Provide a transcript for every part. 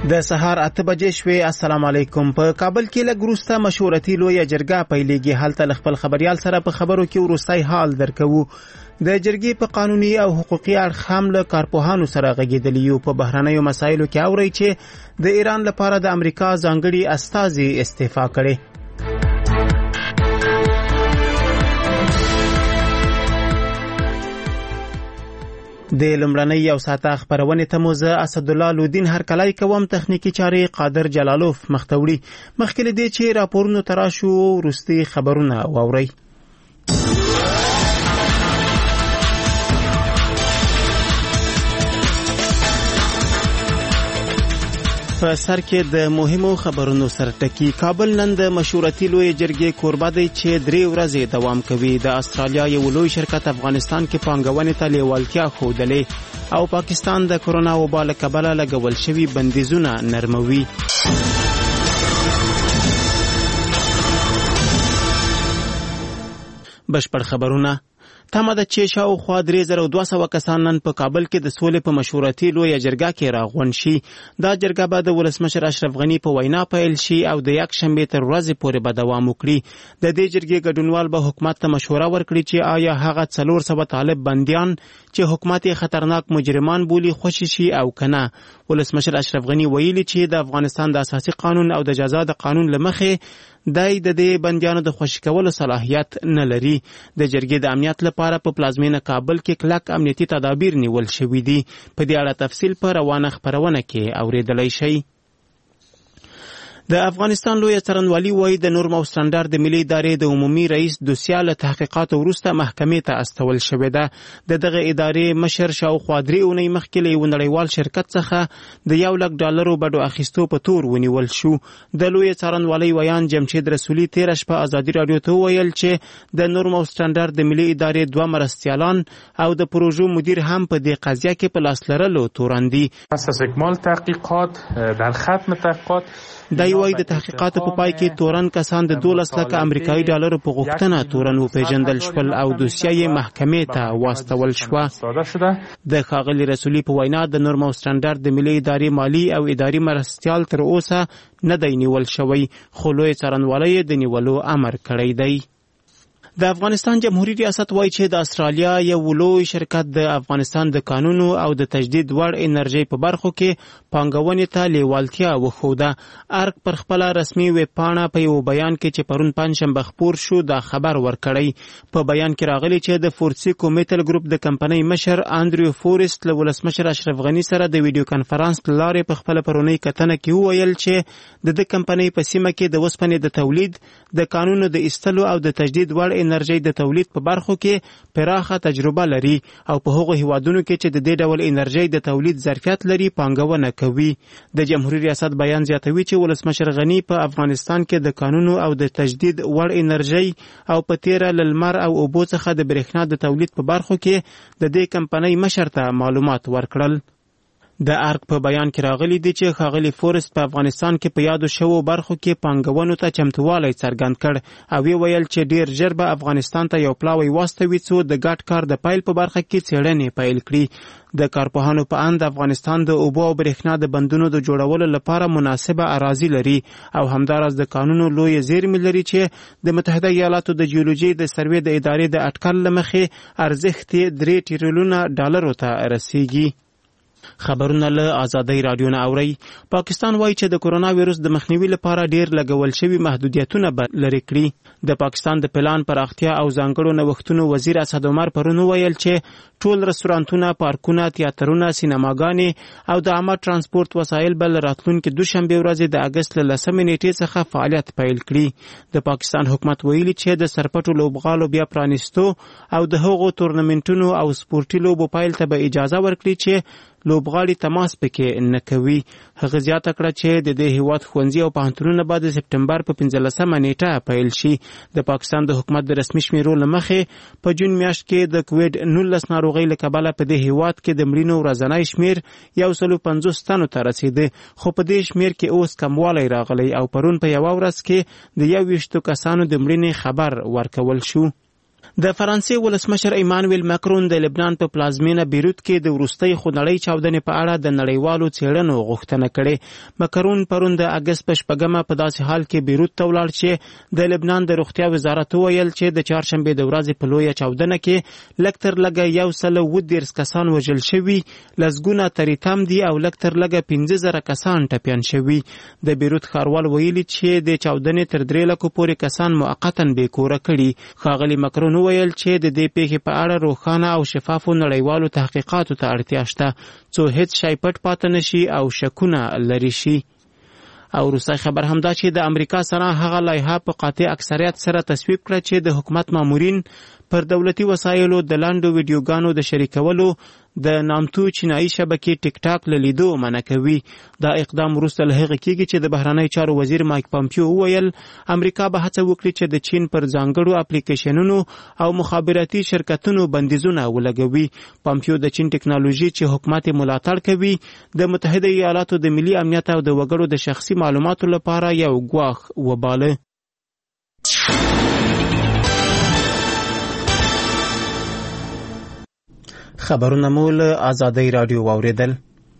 د سهار 8 بجې شوې. السلام علیکم. په کابل کې لږ وروسته مشورتي لویه جرګه پیلېږي. هلته خپل خبريال سره په خبرو کې وروستی حال درکوو. د جرګې په قانوني او حقوقي اړخ هم له کارپوهانو سره غږېدلي یو. په بهرنیو مسایلو کې اوري چې د ایران لپاره د امریکا ځانګړي استازي استعفا کړي. د لمړنۍ یو ساعته خبرونه ته مو زه اسدالله لودین هرکلی کوم. تخنیکی چارې قادر جلالوف مختوړي. مخکې له دې چې راپورونو تراشو وروستي خبرونه واورئ. په سر کې د مهمو خبرونو سره ټکی. کابل نن د مشورتي لوی جرګې کوربه دی چې 3 ورځې دوام کوي. د استرالیا یو لوی شرکت افغانستان کې پانګونې ته لیوالتیا ښودلې او پاکستان د کرونا وبا له کبله لګول شوي بندیزونه نرموي. بشپړ خبرونه. تمه ده چې شاوخوا 3200 کسان نن په کابل کې د سولې په مشورتي لویه جرګه کې راغونډ شي. دا جرګه به د ولسمشر اشرف غني په وینا پیل شي او د یک شنبې تر ورځې پورې به دوام وکړي. د دې جرګې ګډونوال به حکومت ته مشوره ورکړي چې آیا هغه 400 طالب بنديان چې حکومت یې خطرناک مجرمان بولي خوشي شي او کنه. ولسمشر اشرف غني ویلي چې د افغانستان د اساسي قانون او د جزا د قانون لمخې دای د دې بندیانو د خوشي کولو صلاحیت نه لري. د جرګې د امنیت لپاره په پلازمینه کابل کې کلک امنیتي تدابیر نیول شوي دي. په دې اړه تفصیل په روانه خبرونه کې اوریدلای شئ. د افغانستان لوی څارنوالي وایي د نورم او سټانډرډ د ملي ادارې د عمومي رئیس دوسیه له تحقیقاتو وروسته محکمې ته استول شوې ده. دغه ادارې مشر شاوخوا 3 اونۍ مخکې له یو نړیوال شرکت څخه د $1,00,000 بډو اخیستو په تور ونیول شو. د لوی څارنوالي ویان جمشید رسولي 13 شپه ازادي رادیو ته ویل چې د نورم او سټانډرډ د ملي ادارې 2 مرستیالان او د پروژو مدیر هم په دې قضیه کې په لاس لرلو توراندي. اساس اکمال تحقیقات در ختم تحقیقات دای وای د تحقیقاتو په پای کې تورن کسان د 12 لک امریکایي ډالرو په غوښتنه تورن وپیژندل شول او دوسیه یې محکمې ته واستول شو. د ښاغلي رسولي په وینا د نورم او سټانډرډ د ملي ادارې مالی او اداري مرستیال تر اوسه نه دی نیول شوی، خو لوی څارنوالۍ د نیولو امر کړی دی. د افغانستان جمهوریت ریاست وایي چې د استرالیا یو لوی شرکت د افغانستان د قانونو او د تجدید وړ انرژي په برخو کې پانګونې ته لیوالتیا وښوده. ارګ پر خپل رسمي ویب پاڼه په یو بیان کې چې پرون پنځشنبه خپور شو دا خبر ورکړی. په بیان کې راغلی چې د فورسیکو میټل ګروپ د کمپنۍ مشر اندریو فورست له ولسمشر اشرف غني سره د ویډیو کانفرنس لارې په خپل پرونی کتنه کې وویل چې د کمپنۍ په سیمه کې د وسپنې د تولید، د قانونو د ایستلو او د تجدید وړ انرژي د تولید په برخو کې پراخه تجربه لري او په هغو هیوادونو کې چې د دې ډول انرژي د تولید ظرفیت لري پانګونه کوي. د جمهوریت ریاست بیان زیاتوي چې ولسمشر غني په افغانستان کې د قانونو او د تجدید وړ انرژي او په تیره لمر او اوبو څخه د برېښنا د تولید په برخو کې د دې کمپنۍ مشر ته معلومات ورکړل. د ارګ په بیان کې راغلی دی چې ښاغلي فورست په افغانستان کې په یادو شوو برخو کې پانګونو ته چمتووالی څرګند کړ او ویل چې ډیر ژر به افغانستان ته یو پلاوی واستوي څو د ګډ کار د پیل په برخه کې څېړنې پیل کړي. د کارپوهانو په اند افغانستان د اوبو او برېښنا د بندونو د جوړولو لپاره مناسبه اراضي لري او همداراز د قانونو لوی زیرمې لري چې د متحده ایالاتو د جیولوژي د سروې د ادارې د اټکل له مخې ارزښت $3 ټریلیون ته رسیږي. خبرونه له آزادۍ رادیو نه اوري. پاکستان وایي چې د کرونا وایرس د مخنیوي لپاره ډیر لګول شوي محدودیتونه لرې کړي. د پاکستان د پلان پراختیا او ځانګړو نوښتونو وزیر اسد عمر پرون ویل چې ټول رستورانتونه، پارکونه، تیاترونه، سینماګانې او د عامه ترانسپورت وسایل بل راتلونکي دوشنبه ورځ د اگست له 10 نیټې څخه فعالیت پیل کړي. د پاکستان حکومت ویلي چې د سرپټو لوبغالو بیا پرانیستو او د هغو تورنمنټونو او سپورتي لوبو پیل ته به اجازه ورکړي چې لوبغاړي تماس پکې نه کوي. هغه زیاته کړه چې د دې هیواد ښوونځي او پوهنتونونه به د سپټمبر په 15 نیټه پیل شي. د پاکستان د حکومت د رسمي شمیرو له مخې په جون میاشت کې د کووډ-19 ناروغۍ له کبله په دې هیواد کې د مړینو ورځنی شمیر 150 تنو ته رسیده، خو په دې شمیر کې اوس کموالی راغلی او پرون په یو ورځ کې د 21 کسانو د مړینې خبر ورکول شو. د فرانسې ولسمشر ایمانویل ماکرون د لبنان په پلازمینه بیروت کې د وروستۍ خونړۍ چاودنې په اړه د نړیوالو څېړنو غوښتنه کړې. ماکرون پرون د اګست په 8 په داسې حال کې بیروت ته ولاړ چې د لبنان د روغتیا وزارت وویل چې د چهارشنبې د ورځې په لویه چاودنه کې لږ تر لږه 110 کسان وژل شوي، لسګونه تریتم دي او لږ تر لږه 15,000 کسان ټپیان شوي. د بیروت ښاروال ویلي چې د چاودنې تر 3 لکو پورې کسان موقتا بې کوره کړي. ښاغلي ماکرون ویل چې د دې پیښې په اړه روښانه او شفافو نړیوالو تحقیقاتو ته اړتیا شته څو هیڅ شی پټ پاتې نشي او شکونه لري شي. او روسي خبر همدا چې د امریکا سره هغه لایحه په قاطع اکثریت سره تصویب کړه چې د حکومت مامورین پر دولتي وسایلو د لاندو ویډیوګانو د شریکولو د نامتو چینایي شبکې ټیک ټاک له لیدو منع کوي. دا اقدام وروسته له هغې کېږي چې د بهرنیو چارو وزیر مایک پامپیو وویل امریکا به هڅه وکړي چې د چین پر ځانګړو اپلیکیشنونو او مخابراتي شرکتونو بندیزونه ولګوي. پامپیو د چین ټکنالوژي چې حکومت ملاتړ کوي د متحده ایالاتو د ملي امنیت او د وګړو د شخصي معلوماتو لپاره یو ګواښ وباله. خبرونه مو له آزادۍ راډیو واوریدل.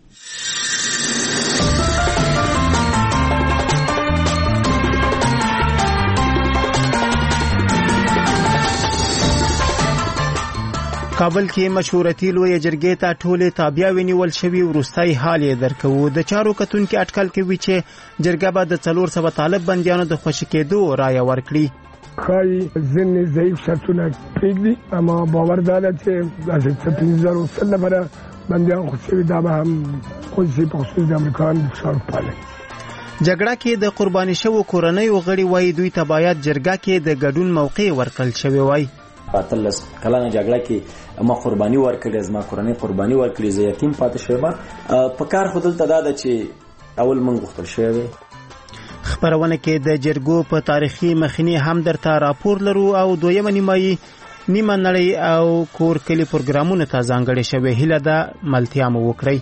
کابل کې مشورتي لویه جرګې ته ټولې تابعیاوې نیول شوي، وروستی حال یې درکوو. د چارو کتونکي اټکل کوي چې جرګه به د 400 طالب بندیانو د خوشي کېدو رایه ورکړي. خواهی ضمن ضعیف شرطونه پرېږدي، اما باور داره چې داسې 15,000 نفره بندیان خوشي شوي دا به هم خوشي په خصوص د امریکایانو د فشار پالي. جګړه کې د قرباني شوو کورنیو غړي وایي دوی ته باید جرګه کې د ګډون موقع ورکړل شوی وای. 15 کلنه جګړه کې ما قرباني ورکړې، زما کورنۍ قرباني ورکړې، زه یتیم پاتې شوم. په کار خو دلته دا ده چې اول موږ غوښتل شوی خبرونه کې د جرګو په تاریخي مخینی هم درته راپور لرو او دویمه نیمه نړۍ او کور کلی پروګرامونه ته ځانګړې شوی. هیله ده ملتیا مو وکړئ.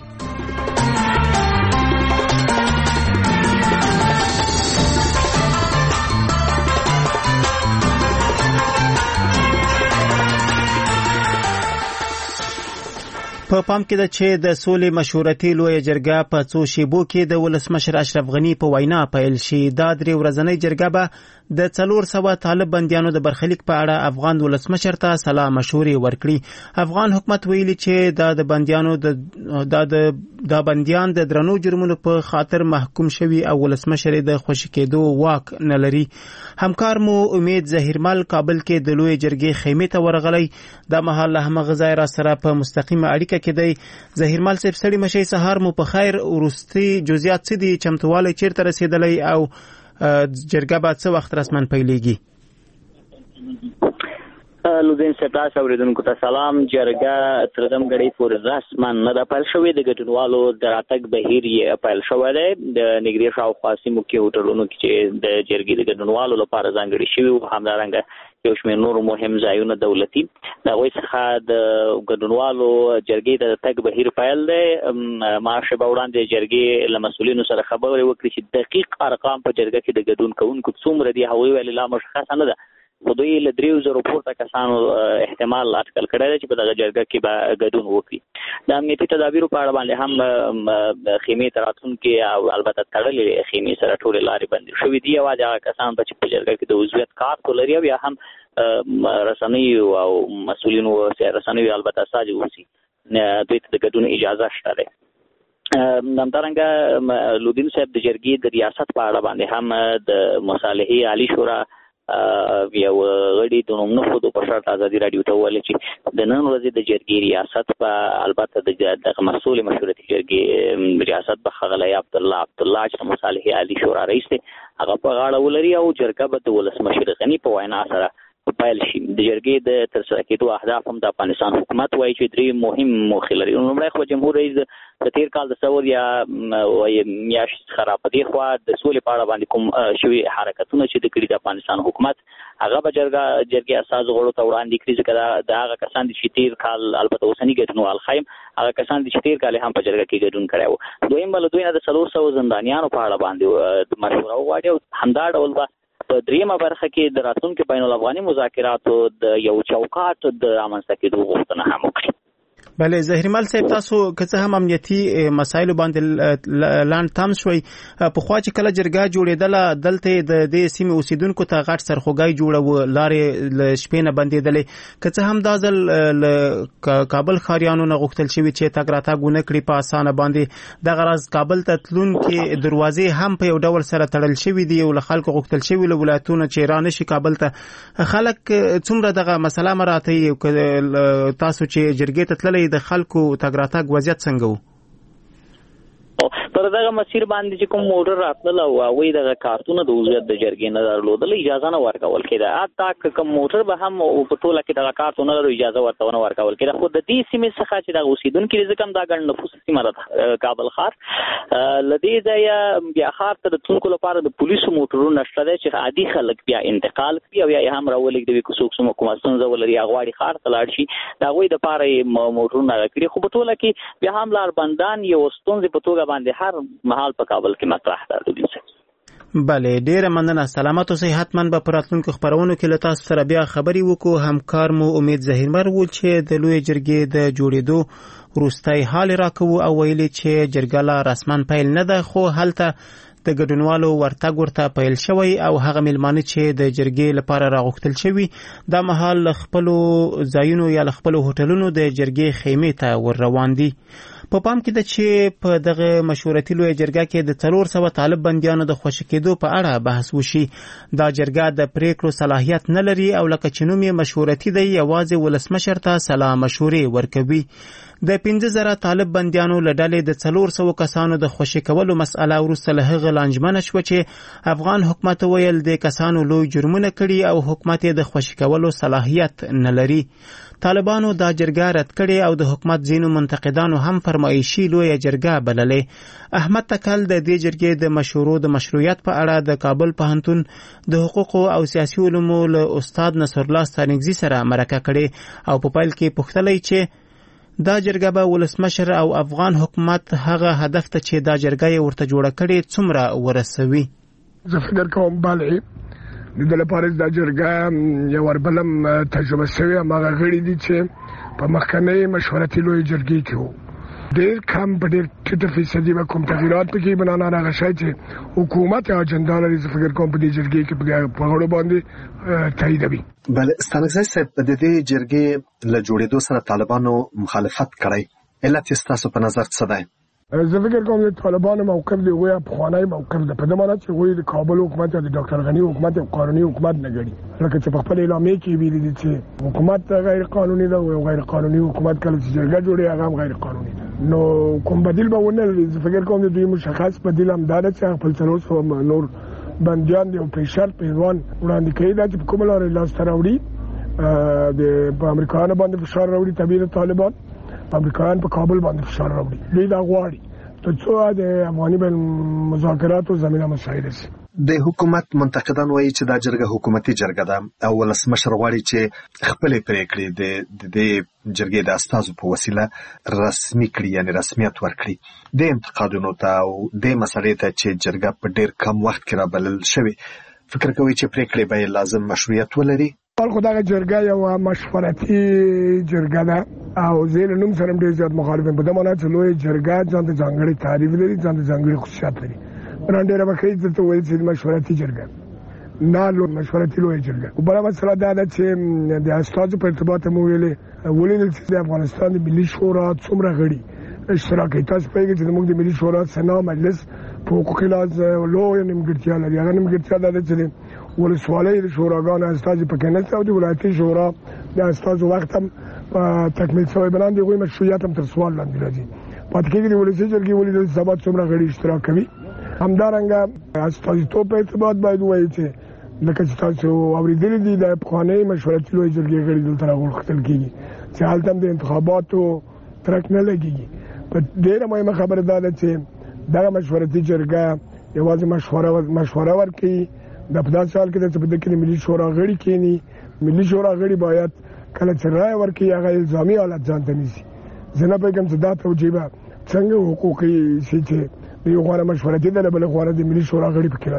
په پام کې ده چې د سولې مشورتي لویه جرګه په څو شیبو کې د ولسمشر اشرف غني په وینا پیل شي. دا 3 ورځنۍ جرګه به د 400 طالب بندیانو د برخلیک په اړه افغان ولسمشر ته سلا مشورې ورکړي. افغان حکومت ویلي چې د بندیان د درنو جرمونو په خاطر محکوم شوي او ولسمشر د خوشي کېدو واک نه لري. همکار مو امید ظهیرمل کابل کې د لویه جرګې خیمې ته ورغلی. دا مهال له همغه ځای را سره په مستقیمه اړیکه کې دی. ظهیرمل صاحب ستړي مشئ، سهار مو په خیر. وروستي جزئیات څه دي؟ چمتووالی چیرته رسیدلی او جرګه به څه وخت رسما پیلیږي؟ لودین صاحب تاسو اوریدونکو ته سلام. جرګه تر دم غړي پورې رسما نه ده پیل شوې. د ګډونوالو د راتګ بهیر یې پیل شوی دی. د نږدې شاوخوا سیمو کې هوټلونو کې چې د جرګې د ګډونوالو لپاره ځانګړي شوي وو، همدارنګه یو شمېر نور مهم ځایونه دولتي د هغوی څخه د ګډونوالو جرګې د تګ بهیر پیل دی. ما شېبه وړاندې جرګې له مسؤلینو سره خبرې وکړې چې دقیق ارقام په جرګه کې د ګډون کوونکو څومره دي هغوی ویل لا مشخصه نه ده، خو دوی له 3,000 پورته کسانو احتمال اټکل کړی دی چې په دغه جرګه کې به ګډون وکړي. د امنیتي تدابیرو په اړه باندې هم خیمې ته راتلونکي او البته تړلې خیمې سره ټولې لارې بندې شوې دي. یوازې هغه کسان به چې په جرګه کې د عضویت کارت ولري او یا هم رسنیو او مسؤلینو رسنیو البته استازي اوسي، دوی ته د ګډون اجازه شته دی. همدارنګه لودین صاحب د جرګې د ریاست په اړه باندې هم د مصالحې عالی شورا یو غړي د نوم نه خودو په شرط ازادي راډیو ته وویل چې د نن ورځې د جرګې ریاست په البته د مسؤل مشورتي جرګې ریاست په ښاغلی عبدالله چې مصالحې عالی شورا رئیس دی هغه په غاړه ولري او جرګه به د ولسمشر غني په وینا سره پیل شي. د جرګې د ترسره کېدو اهداف هم د افغانستان حکومت وایي چې 3 مهم موخې لري. لومړی خو جمهور رئیس د تیر کال د ثور یا میاشت څخه را په دې خوا د سولې په اړه باندې کوم شوي حرکتونه چې د کړي د افغانستان حکومت هغه به جرګې اساس غړو ته وړاندې کړي، ځکه د هغه کسان دي چې تیر کال البته اوسني ګډونوال ښایم هغه کسان دي چې تیر کال هم په جرګه کې ګډون کړی وو. دویم به له دوی نه د 400 زندانیانو په اړه باندې مشوره وغواړي او همدا ډول به په دریمه برخه کې د راتلونکو بین الافغاني مذاکراتو د یو چوکاټ د رامنځته کېدو غوښتنه هم وکړي. بله زهرمل صاحب تاسو که څه هم امنیتي مسایلو باندې لاند تام شوي په خوا چې کله جرګه جوړېدله دلته د دې سیمې اوسیدونکو ته غټ سرخوږی جوړه لارې له شپې نه بندېدلې که څه هم دا ځل له کابل ښاریانو نه غوښتل شوي چې تګ راتګ ونه کړي په اسانه باندې دغه راز کابل ته تلونکې دروازې هم په یو ډول سره تړل شوي دي او له خلکو غوښتل شوي له ولایتونو چې رانشي کابل ته خلک څومره دغه مسله مراته تاسو چې جرګې ته تللی د خلکو تګ راتګ وضعیت څنګه و؟ پر دغه مسیر باندې چې کوم موټر راتلل او هغوی دغه کارتونه د عضویت د جرګې نه درلودل اجازه نه ورکول کېده. حتی کوم موټر به هم په ټوله کې دغه کارتونه لرو اجازه ورته نه ورکول کېده. خو د دې سیمې څخه چې دغه اوسیدونکي ځکه هم دا ګڼ نفوس سیمه ده کابل ښار له دې ځایه بیا ښار ته د تلونکو لپاره د پولیسو موټرونه شته دی چې عادي خلک بیا انتقال کړي او یا یې هم راولېږدوي که څوک کومه ستونزه ولري غواړي ښار ته لاړ شي د هغوی دپاره یې موټرونه کړي. خو په ټوله کې بیا هم لاربندان یو ستونزې په توګه باندې هر محال په کابل کې مطرح ده. بله ډیره مننه. سلامت اوسئ. حتما به په راتلونکو خپرونو کې له تاسو سره بیا خبرې وکړو. همکار مو امید ظهیرمر و چې د لوی جرګې د جوړېدو وروستی حال راکوو او ویلي چې جرګه لا رسما پیل نه ده خو هلته د ګډونوالو ورتګ ورته پیل شوی او هغه میلمانه چې د جرګې لپاره راغوښتل شوي دا مهال له خپلو ځایونو یا له خپلو هوټلونو د جرګې خیمې ته ور روان دي. په پام کې ده چې په دغه مشورتي لویه جرګه کې د 400 طالب بندیانو د خوشي کېدو په اړه بحث وشي. دا جرګه د پریکړو صلاحیت نه لري او لکه چې نوم یې مشورتي دی یوازې ولسمشر ته سلا مشورې ورکوي. د 15,000 طالب بندیانو له ډلې د 400 کسانو د خوشي کولو مسأله وروسته له هغه لانجمنه شوه چې افغان حکومت ویل د کسانو لوی جرمونه کړي او حکومت یې د خوشي کولو صلاحیت نه لري. طالبانو دا جرګه رد کړي او د حکومت ځینو منتقدانو هم فرمایشي لویه جرګه بللې. احمد تکل د دې جرګې د مشورو د مشروعیت په اړه د کابل پوهنتون د حقوقو او سیاسي علومو له استاد نصرالله ستانکزي سره مرکه کړې او په پیل کې پوښتلی چې دا جرګه به ولسمشر او افغان حکومت هغه هدف ته چې دا جرګه یې ورته جوړه کړې څومره ورسوي. زه فکر کوم بله د دې لپاره دا جرګه یو وربلم تجربه شوی هغه غړي دي چې په مخکنی مشورتي لوی جرګې کې وو. ډېر کم په ډېر ټیټه فیصدي به کوم تغییرات پکې بنانا هغه شی چې حکومت یا اجنډا لري. زه فکر کوم په دې جرګې کې په غړو باندې تاییدوي. بله ستانکزی صاحب د دې جرګې له جوړېدو سره طالبانو مخالفت کړی. علت یې ستاسو په نظر څه دی؟ زه فکر کوم د طالبانو موقف دی هغوی پخوانی موقف ده په دې معنی چې هغوی د کابل حکومت یا د ډاکټر غني حکومت یو قانوني حکومت نه ګڼي. لکه چې په خپل اعلامیه کې ویلي دي چې حکومت غیر قانوني ده او غیر قانوني حکومت کله چې جرګه جوړي هغه هم غیر قانوني ده. نو کوم بدیل به ونه لري. زه فکر کوم د دوی مشخص بدیل هم دا ده چې خپل 400 نور بندیان دی او په شرط پیوان وړاندې کوي دا چې په کومه لارې لاسته راوړي د امریکایانو باندې فشار راوړي طبیعي طالبان امریکایان په کابل باندې فشار راوړي. دوی دا غواړي ترڅو د افغاني مذاکراتو زمینه مساعده شي. د حکومت منتقدان وایي چې دا جرګه حکومتي جرګه ده او ولسمشر غواړي چې خپلې پریکړې د جرګې د استازو په وسیله رسمي کړي یعنی رسمیت ورکړي. د انتقادونو ته او د مسلې ته چې جرګه په ډېر کم وخت کې رابلل شوی فکر کوي چې پریکړې به لازم مشروعیت ولري. خو دغه جرګه یو مشورتي جرګه ده او زیر نوم سره ډېر زیات مخالفین په دې معنی چې لوی جرګه ځان ته ځانګړي تعریف لري ځان ته ځانګړي خصوصیات لري. ډېر وخت ته وایي چې مشورتي جرګه نه لوی مشورتي لوی جرګه. بل مسله دا ده چې د استازو په ارتباط مو ویلې ولې چې د افغانستان د ملي شورا څومره غړي اشتراک کوي. تاسو په کې چې موږ د ملي شورا سنا مجلس په حقوقي لحاظ لوی نیمګړتیا لري. هغه نیمګړتیا ده چې ولسوالۍ د شوراګانو استازي پکې نشته او د ولایتي شورا د استازو وخت هم تکمیل شوی بلان دی مشروعیت هم تر سوال لاندې راځي. پاتې کېږي د ولسي جرګې ولې د سبا څومره غړي اشتراک کوي. همدارنګه استازیتوب په ارتباط باید ووایي چې لکه چې تاسو اورېدلي دي د پخوانۍ مشورتي لویې جرګې غړي دلته راغوښتل کېږي چې هلته هم د انتخاباتو ترک نه لګېږي. په ډېره مهمه خبره دا ده چې دغه مشورتي جرګه یوازې مشوره ورکوي. د په داسې حال کې چې په دې کې د ملي شورا غړي کېني. ملي شورا غړي باید کله چې رایه ورکوي هغه الزامي حالت ځان ته نیسي. زه نه پوهېږم چې دا توجیه به څنګه حقوقي شي چې د یو غوره مشورتي ډله بله غوره د ملي شورا غړي پکې راځي.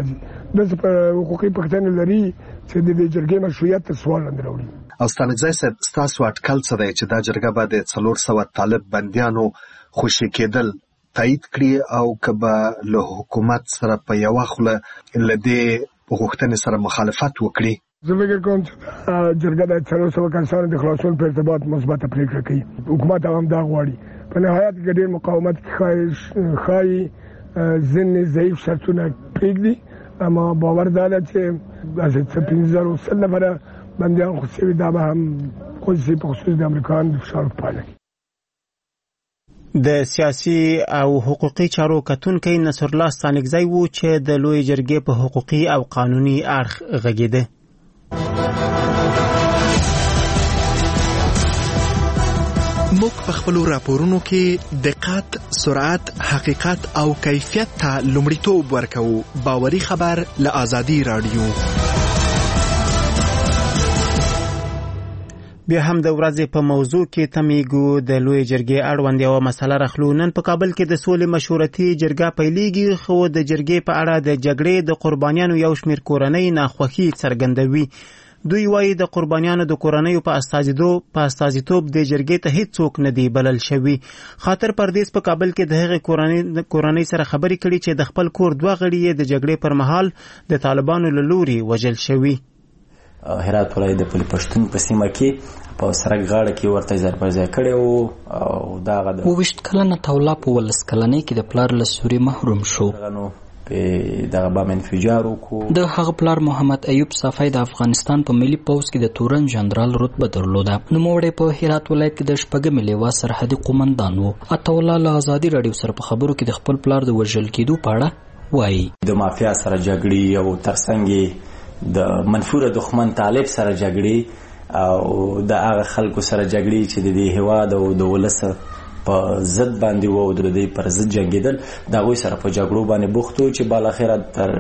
د حقوقي پوښتنې لري چې د دې جرګې مشروعیت ته سوال راوړي. او ستانکزی صاحب ستاسو اټکل څه دی چې دا جرګه به د 400 طالب بندیانو خوشي کېدل تایید کړي او کبه له حکومت سره په یو خوله لدې غوښتنې سره مخالفت وکړي؟ زه فکر کوم چې جرګه د 400 کسانو د خلاصون په ارتباط مثبت پریکړه کوي. حکومت هم دا غواړي. په نهایت کې ډېر مقاومت ښایي ځینې ضعیف شرطونه پرېږدي، اما باور دا ده چې داسې 15,000 نفره بندیان خو شوي دا به هم خصوصي په خصوص د امریکایانو د فشار پایله کوي. د سیاسي او حقوقي چارو کتونکی نصر الله ستانکزی و چې د لوی جرګې په حقوقي او قانوني اړخ غږېده. موږ په خپلو راپورونو کې دقت، سرعت، حقیقت او کیفیت ته لومړیتوب ورکوو. باوري خبر له آزادي رادیو. بیا هم د ورځې په موضوع کې تمیګو د لوی جرګې اړوند یوه مسله راخلو. نن په کابل کې د سولې مشورتي جرګه پیلېږي، خو د جرګې په اړه د جګړې د قربانیانو یو شمېر کورنۍ ناخوښي څرګندوي. دوی وایي د قربانیانو د کورنیو په استازیتوب د جرګې ته هیڅوک نه دی بلل شوي. خاطر پردیس په کابل کې د هغې کورنۍ سره خبرې کړي چې د خپل کور 2 غړي یې د جګړې پر مهال د طالبانو له لوري وژل شوي. هرات ولایت د پل پښتون په سیمه کې په سرک غاړه کې ورته ځای پر ځای کړی وو او دغه د 20 کلنه تولا په 19 کلنۍ کې د پلار له سوري محروم شو. دغه بام انفجار وکړو. د هغه پلار محمد ایوب صافی د افغانستان په ملي پوځ کې د تورن جنرال رتبه درلوده. نوموړی په هرات ولایت کې د شپږمې لواء سرحدي قومندان و. عطاالله له آزادي رادیو سره په خبرو کې د خپل پلار د وژل کېدو په اړه وایي. د مافیا سره جګړې او ترڅنګ د منفور دښمن طالب سره جګړې او د هغه خلکو سره جګړې چې د دې هیواد او د ولس په ضد باندې وو او د دې پر ضد جنګېدل، دا غوي سره په جګړو باندې بوختو چې بالاخره تر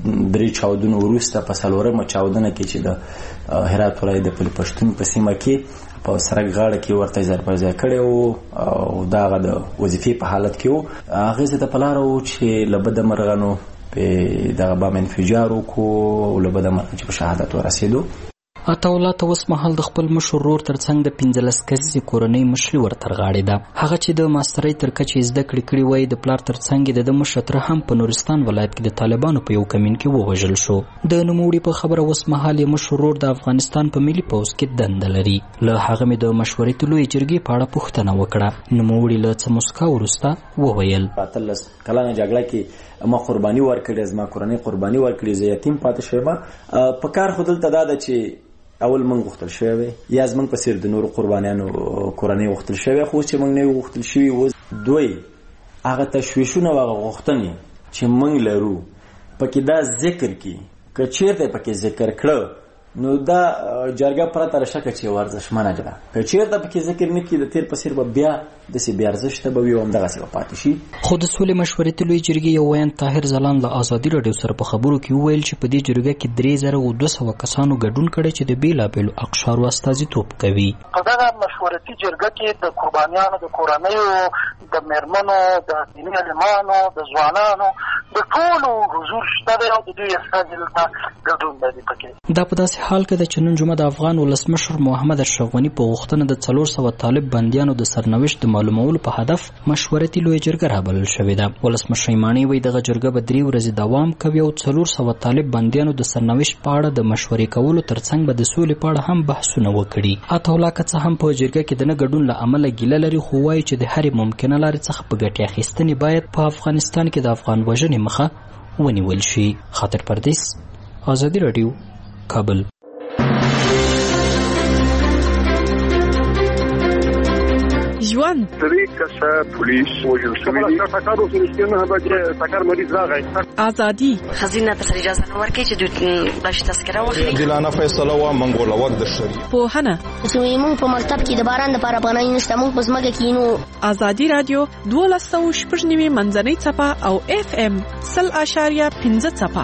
3 چاودنو وروسته په 4مه چاودنه کې چې د هرات ولایت د پل پښتون په سیمه کې په سرک غاړه کې ورته ځای پر ځای کړی وو او دغه د وظیفې په حالت کې وو. هغې زه د پلار وو چې له بده مرغه په دغه بام انفجار وکړو او له بده مرغه چې په شهادت ورسېدو. عطاالله ته اوس مهال د خپل مشر ورور ترڅنګ د 15 کسیزې کورنۍ مشري ورترغاړې ده. هغه چې د ماسترۍ تر کچې زده کړې کړي وایي د پلار ترڅنګ د مشر تره هم په نورستان ولایت کې د طالبانو په یو کمین کې ووژل شو. د نوموړي په خبره اوس مهال یې مشر ورور د افغانستان په ملي پوځ کې دنده لري. له هغه مې د مشورتي لویې جرګې په اړه پوښتنه وکړه. نوموړي له څه مسکا وروسته وویل 13 کلنه جګړه کې ما قرباني ورکړې، زما کورنۍ قرباني ورکړې، زه یتیم پاتې شوم. په کار خو دلته دا ده چې اول من غوښتل شوی یا زمونږ په څیر د نورو قربانیانو کورنۍ غوښتل شوی، خو چې موږ نه غوښتل شوي و. دوی هغه تشویشونه او هغه غوښتنې چې موږ لرو پکې دا ذکر کی که چیرته پکې ذکر کړه نو دا جرګه پرته له شکه چې ورزشمنه ده. که چیرته پکې ذکر نه کی د تیر په څیر به بیا داسې بې ارزښته به وي او همدغسې به پاتې شي. خو د سولې مشورتي لویې جرګې یو ویاند طاهر ځلاند له آزادي راډیو سره په خبرو کې وویل چې په دې جرګه کې 3200 کسانو ګډون کړی چې د بېلابېلو اقشارو استازیتوب کوي. په دغه مشورتي جرګه کې د قربانیانو د کورنیو، د میرمنو، د دیني عالمانو، د ځوانانو د ټولو حضور شته دی او د دوی استازي دلته ګډون لري پکې. دا په داسې حال کې ده چې نن جمعه د افغان ولسمشر محمد اشرف غني په غوښتنه د 400 طالب بندیانو د سرنوشت د معلومولو په هدف مشورتي لویه جرګه رابلل شوې ده. ولسمشر ایماني وایي دغه جرګه به 3 ورځې دوام کوي او 400 طالب بندیانو د سرنوشت په اړه د مشورې کولو ترڅنګ به د سولې په اړه هم بحثونه وکړي. عطاالله که څه هم په جرګه کې د نه ګډون له امله ګیله لري، خو وایي چې د هرې ممکنه لارې څخه په ګټې اخیستنې باید په افغانستان کې د افغان وژنې مخه ونیول شي. خاطر پردیس، آزادي راډیو، کابل. ژوند درې کسه پولیس وژل شوي دي. ټکر وشو چې نه بجې ټکر مریض راغی. ازادي خزینه ته اجازه نه ورکړي چې دوی بشي تذکره واخلي. عادلانه فیصله و منګول وخت د شری پوهنه موږ په مکتب کې د باران لپاره پناه نشته، موږ په ځمکه کې نو. آزادي رادیو 12.9 منځنۍ څپه او FM 0.5 څپه.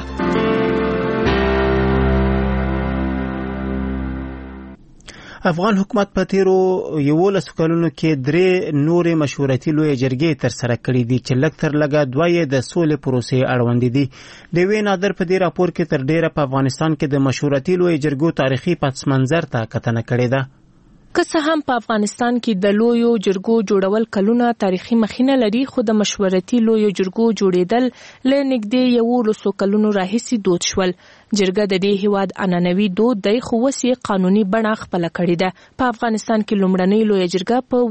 افغان حکومت په تیرو 11 کلونو کې 3 نورې مشورتي لوی جرګې تر سره کړې دي چې لږ تر لږه 2 د سولې پروسې اړوند دي. د وی نادر په دې راپور کې تر ډیره په افغانستان کې د مشورتي لوی جرګو تاریخي پس منظر ته کتنه کړې ده. که څه هم په افغانستان کې د لویو جرګو جوړول کلونه تاریخي مخینه لري، خو د مشورتي لویو جرګو جوړېدل له نږدې 11 کلونو راهیسې دود شول. جرګه د دې هیواد عنعنوي دود دی، خو اوس یې قانوني بڼه خپله کړې ده. په افغانستان کې لومړنۍ لویه جرګه په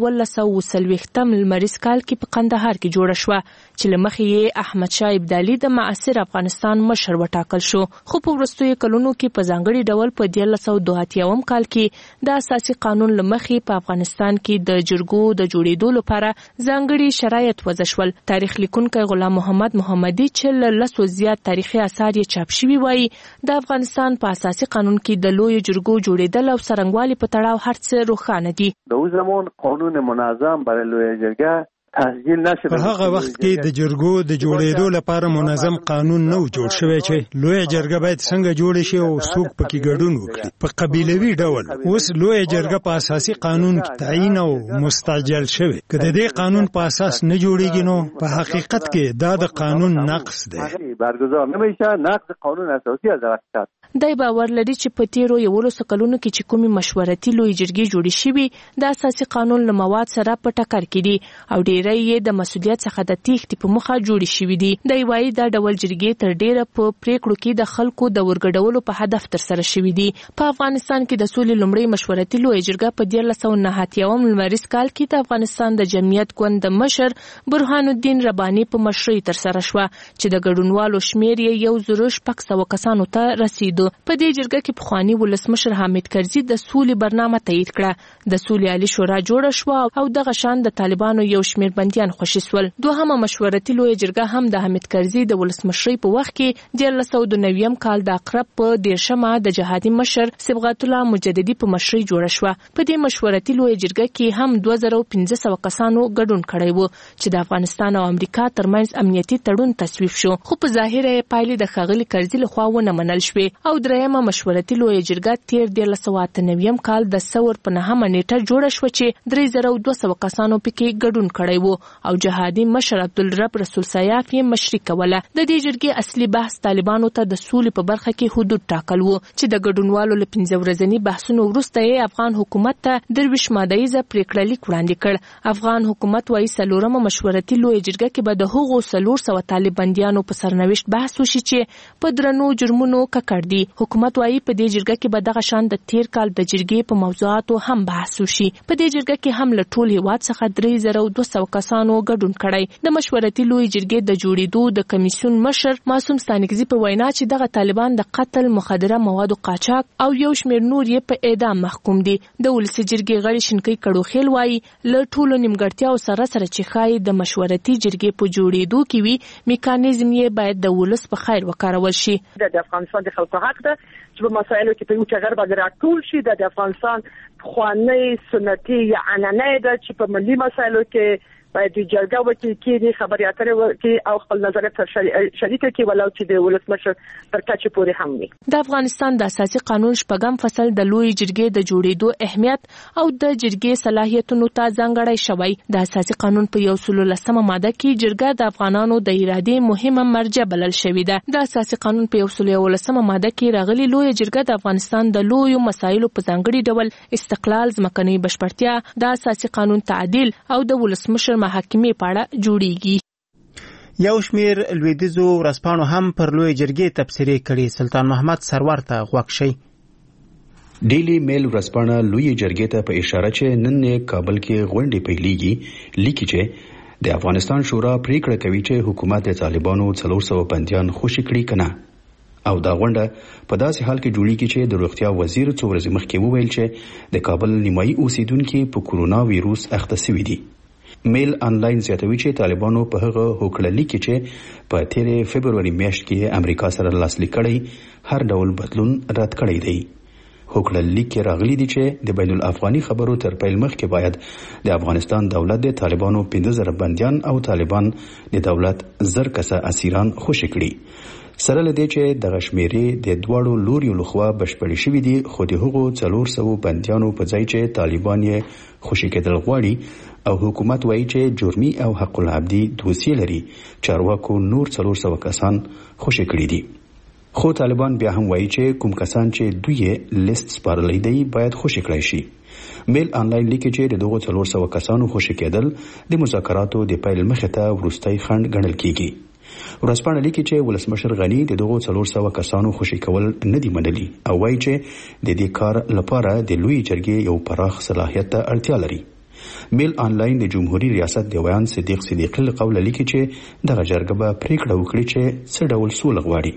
1940 لمریز کال کې په قندهار کې جوړه شوه چې له مخې یې احمدشاه ابدالي د معاصر افغانستان مشر وټاکل شو. خو په وروستیو کلونو کې په ځانګړي ډول په 1982 کال کې د اساسي قانون له مخې په افغانستان کې د جرګو د جوړېدو لپاره ځانګړي شرایط وضع شول. تاریخ لیکونکی غلام محمد محمدي چې له 10 زیات تاریخي آثار یې چاپ شوي وایي د افغانستان په اساسي قانون کې د لوی جرګو جوړېدل او څرنګوالي په تړاو هر څه روښانه دي. د اوس زمون قانون منظم برای لوی جرګه تسجیل نشد. په هغه وخت کې د جرګو د جوړېدو لپاره منظم قانون نه جوړ شوی چې لوی جرګه باید څنګه جوړ شي او څوک پکې ګډون وکړي. په قبیلوي ډول اوس لوی جرګه په اساسي قانون کې تعیین او مستعجل شوی. که د دې قانون په اساس نه جوړیږي نو په حقیقت کې دا د قانون نقض دی. برگزار نمیشه، نقض قانون اساسی از حقیقت. دای باور لري چې په تیرو 11 کلونو کې چې کومې مشورتي لوی جرګې جوړې شوي د اساسي قانون له مواد سره په ټکر کې دي او ډیری یې د مسؤلیت څخه د تېښتې په موخه جوړې شوي دي. دای وایي دا ډول جرګې تر ډیره په پریکړو کې د خلکو د ورګډولو په هدف ترسره شوي دي. په افغانستان کې د سولې لومړۍ مشورتي لوی جرګه په 1999 لمریز کال کې د افغانستان د جمعیت ګوند د مشر برهان الدین رباني په مشرۍ ترسره شوه چې د ګډونوالو شمیر یې 1600 کسانو ته رسیدو. په دې جرګه کې پخوانی ولسمشر حامد کرزي د سولې برنامه تایید کړه. د سولې عالی شورا جوړه شوه او دغه شان د طالبانو یو شمیر بندیان خوشي سول. دوهمه مشورتي لوی جرګه هم د حامد کرزي د ولسمشرۍ په وخت کې 1990 کال د اقرب په 13 د جهادي مشر صبغت الله مجددي په مشرۍ جوړه شوه. په دې مشورتي لوی جرګه کې هم 2500 کسانو ګډون کړی وو چې د افغانستان او امریکا ترمنځ امنیتي تړون تصویب شو، خو په ظاهر یې پایلې د ښاغلي کرزي لخوا ونه منل شوې. او درېیمه مشورتي لوی جرګه تیر 1998 کال د ثور په 9 نیټه جوړه شوه چې 3200 کسانو پکې ګډون کړی وو او جهادي مشر عبدالرب رسول سیاف یې مشري کوله. د دې جرګې اصلي بحث طالبانو ته د سولې په برخه کې حدود ټاکل وو چې د ګډونوالو له 15 ورځني بحثونو وروسته یې افغان حکومت ته 23 مادهیزه پریکړه لیک وړاندې کړ. افغان حکومت وايي څلورمه مشورتي لوی جرګه کې به د هغو 400 طالب بندیانو په سرنوشت بحث وشي چې په درنو جرمونو ککړ دي. حکومت وايي په دې جرګه کې به دغه شان د تیر کال د جرګې په موضوعاتو هم بحث وشي. په دې جرګه کې هم له ټول هیواد څخه 3200 کسانو ګډون کړی. د مشورتي لوی جرګې د جوړېدو د کمیسیون مشر معصوم ستانکزي په وینا چې دغه طالبان د قتل، مخدره موادو قاچاق او یو شمیر نور یې په اعدام محکوم دي. د ولسي جرګې غړي شینکۍ کډوخیل وايي له ټولو نیمګړتیاو سره چې ښایي د مشورتي جرګې په جوړېدو کې وي میکانیزم یې باید د ولس په خیر وکارول شي. د افغانستان د خلکو حق ده چې په مسایلو کې په یو ټغر باندې راټول شي. د افغانستان خواني سنتي یا عنعنه ده چې په ملي مسایلو کې باید د جرګه وکړي کې خبري اترې وکړي او خپل نظریات شریک کړي ولو چې د ولسمشر تر کچې پورې هم وي. د افغانستان د اساسي قانون شپږم فصل د لوی جرګې د جوړېدو اهمیت او د جرګې صلاحیتونو ته ځانګړی شوی. د اساسي قانون په 113 ماده کې جرګه د افغانانو د ارادې مهمه مرجع بلل شوې ده. د اساسي قانون په 111 ماده کې راغلي لوی جرګه د افغانستان د لویو مسایلو په ځانګړي ډول استقلال، ځمکنۍ بشپړتیا، د اساسي قانون تعدیل او د ولسمشر محاکمې په اړه جوړیږي. یو شمیر لویدیځو ورځپاڼو هم پر لوی جرګې تبصرې کړي. سلطان محمد سرور ته غوږ شئ. ډیلی میل ورځپاڼه لوی جرګې ته په اشاره چې نن کابل کې غونډې پیلېږي لیکي چې د افغانستان شورا پریکړه کوي چې حکومت د طالبانو 400 بندیان خوشي کړي کنه او دا غونډه په داسې حال کې جوړیږي چې د روغتیا وزیر څو ورځې مخکې وویل چې د کابل نیمایي اوسیدونکو په کورونا وایروس اخته شوي دي. میل آنلاین زیاتوي چې طالبانو په هغه هوکړه لیکي چې په 13 فبرवरी میاشت کې امریکا سره لاسلیک کړی هر ډول بدلون رد کړی دی. هوکړه لیک کې راغلي دي چې د بین الافغاني خبرو تر پیل مخکې باید د افغانستان دولت د طالبانو 15,000 بندیان او طالبان د دولت 1000 کسه اسیران خوشي کړي. سره لدې چې د غشمیرې د دواړو لوریو لخوا بشپړې شوې دي، خو د هغو 400 بندیانو په ځای چې طالبان یې خوشي کېدل غواړي او حکومت وایي چې جرمي او حق العبدي دوسیې لري، چارواکو نور 400 کسان خوشي کړي دي. خو طالبان بیا هم وایي چې کوم کسان چې دوی لیست سپارلی دی باید خوشي کړای شي. میل آنلاین لیکي چې دغه 400 کسانو خوشي کېدل د مذاکراتو د پیل مخې ته وروستی خنډ ګڼل کیږي. ورځپاڼه لیکي چې ولسمشر غنی دغه 400 کسانو خوشي کول نه دی منلي او وایي چې د دې کار لپاره د لوی جرګې یو پراخ صلاحیت ته اړتیا لري. میل آنلاین د جمهوریت ریاست دیوان صدیق صدیقی له قوله لیکي چې دغه جرګه به پریکړه وکړي چې څه ډول سوله غواړي.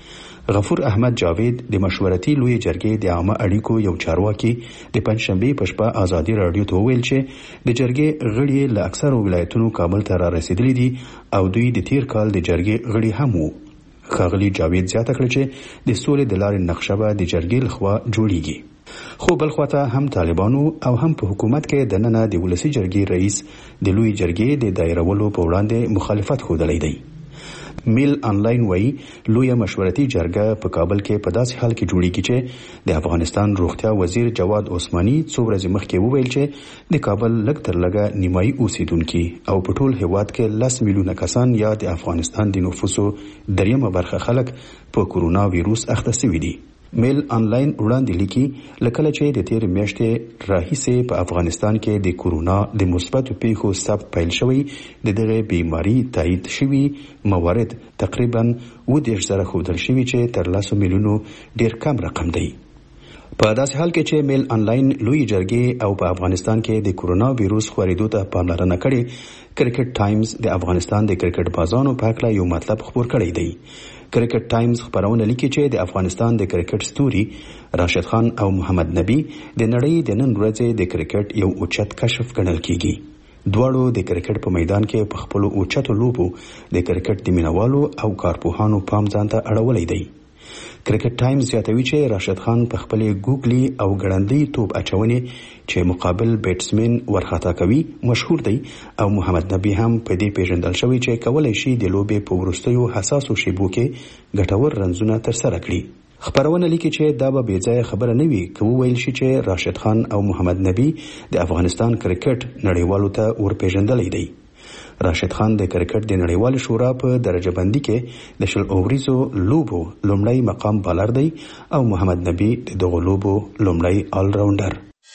غفور احمد جاوید د مشورتي لوی جرګې د عامه اړیکو یو چارواکي د پنځشنبه په شپه ازادي رادیو ته ویل چې د جرګې غړي له اکثر ولایتونو کابل ته را رسیدلي دي او دوی د تیر کال د جرګې غړي هم وو. ښاغلي جاوید زیاته کړه چې د سولې د لارې نقشه به د جرګې لخوا جوړیږي. خو بل خواته هم طالبانو او هم په حکومت کې د ننه د ولسی جرګې رئیس د لوی جرګې د دایرولو په وړاندې مخالفت ښودلی دی. میل آنلاین وایي لویه مشورتي جرګه په کابل کې په داسې حال کې جوړیږي چې د افغانستان روغتیا وزیر جواد عثماني څو ورځې مخکې وویل چې د کابل لږ تر لږه نیمایي اوسیدونکي او په ټول هیواد کې 10 میلیونه کسان یا د افغانستان د نفوسو دریمه برخه خلک په کورونا ویروس اخته شوي دي. میل آنلاین وړاندې لیکي لکه چې د تیر میاشتې راهیسې په افغانستان کې د کورونا د مثبتو پیښو ثبت پیل شوی، د دغه بیماری تایید شوي موارد تقریبا 10,000 ښودل شوي چې تر 10 میلیونو ډیر کم رقم دی. په داسې حال کې چې میل آنلاین لوی جرګې او په افغانستان کې د کورونا ویروس خورېدو ته پاملرنه کړې، کرکټ ټایمز د افغانستان د کرکټ بازانو په اړه یو مطلب خپور کړی دی. کرکټ ټایمز خبرونه لیکي چې د افغانستان د کرکټ ستوري راشد خان او محمد نبی د نړۍ د نن ورځې د کرکټ یو اوچت کشف ګڼل کیږي. دواړو د کرکټ په میدان کې په خپل اوچتو لوبو د کرکټ د مینوالو او کارپوهانو پام ځان ته اړولی دی. کرکټ ټایمز زیاتوي چې راشد خان په خپل ګوګلی او ګړندۍ توپ اچونې چې مقابل بیټسمن ورخطا کوي مشهور دی او محمد نبی هم په دې پیژندل شوی چې کولای شي د لوبې په وروستیو حساسو شیبو کې ګټور رنزونه ترسره کړي. خبرونه لیکي چې دا به بې ځایه خبره نه وي که وویل شي چې راشد خان او محمد نبی د افغانستان کرکټ نړیوالو ته ورپېژندلی دی. راشد خان د کرکټ د نړیوال شورا په درجه بندي کې د 10 اوریزو لوبو لومړی مقام بالر دی او محمد نبی د دغه لوبو لومړی آل راونډر.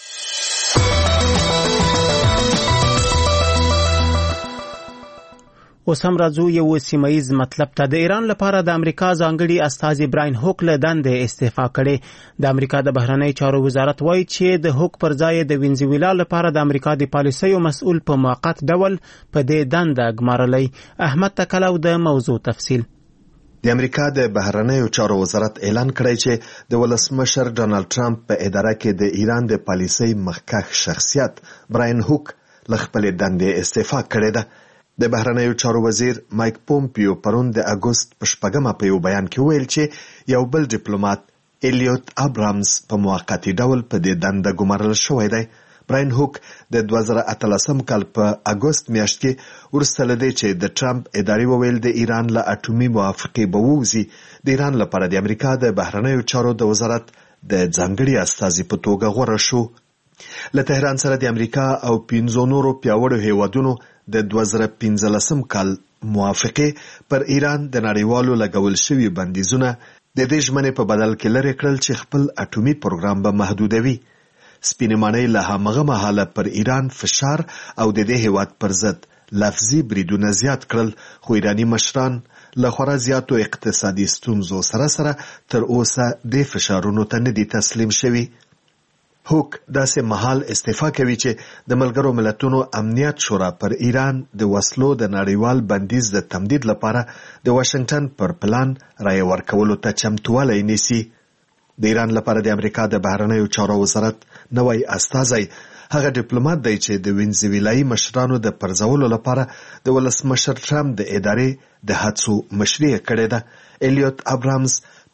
اوس هم راځو یو سیمایز مطلب ته. د ایران لپاره د امریکا ځانګړي استازي براین هوک له دندې استعفا کړې. د امریکا د بهرنی چارو وزارت وایي چې د هوک پر ځای د وینزویلا لپاره د امریکا د پالیسیو مسؤل په موقت ډول په دې دنده ګمارلی. احمد تکلو د موضوع تفصیل. د امریکا د بهرنیو چارو وزارت اعلان کړی چې د ولسمشر ډانلډ ټرمپ په اداره کې د ایران د پالیسۍ مخکښ شخصیت براین هوک له خپلې دندې استعفا کړې ده. د بهرنیو چارو وزیر مایک پومپیو پرون د اګوست په 4 په یو بیان کې ویل چې یو بل ډیپلوماټ الیوت ابرامز په موقتی ډول په دې دنده ګمارل شوی دی. براین هوک د 2018 کال په اګوست میاشت کې ورسته لدی چې د ټرمپ اداري وویل د ایران له اټومي موافقې به ووځي. د ایران لپاره د امریکا د بهرنیو چارو د وزارت د ځانګړي استازي په توګه غوره شو. له تهران سره د امریکا او 15 نورو پیاوړو هیوادونو د 2015 کال موافقه پر ایران د نړیوالو لګول شوی بندیزونه د دې ژمنې په بدل کې لري کړل چې خپل اټومي پروګرام به محدودوي. سپینې ماڼۍ له همغه مهاله پر ایران فشار او د دې هیواد پر ضد لفظي بریدونه زیات کړل، خو ایرانی مشران له خورا زیاتو اقتصادي ستونزو سره تر اوسه د فشارونو ته نه دي تسلیم شوي. هوک داسې مهال استعفا کوي چې د ملګرو ملتونو امنیت شورا پر ایران د وسلو د نړیوال بندیز د تمدید لپاره د واشنگټن پر پلان رای ورکولو ته چمتوالی نیسي. د ایران لپاره د امریکا د بهرنیو چارو وزارت نوی استازی هغه ډیپلوماټ دی چې د وینزویلایي مشرانو د پرځولو لپاره د ولسمشر ټرمپ د ادارې د هڅو مشري کړې ده. الیوت ابرامز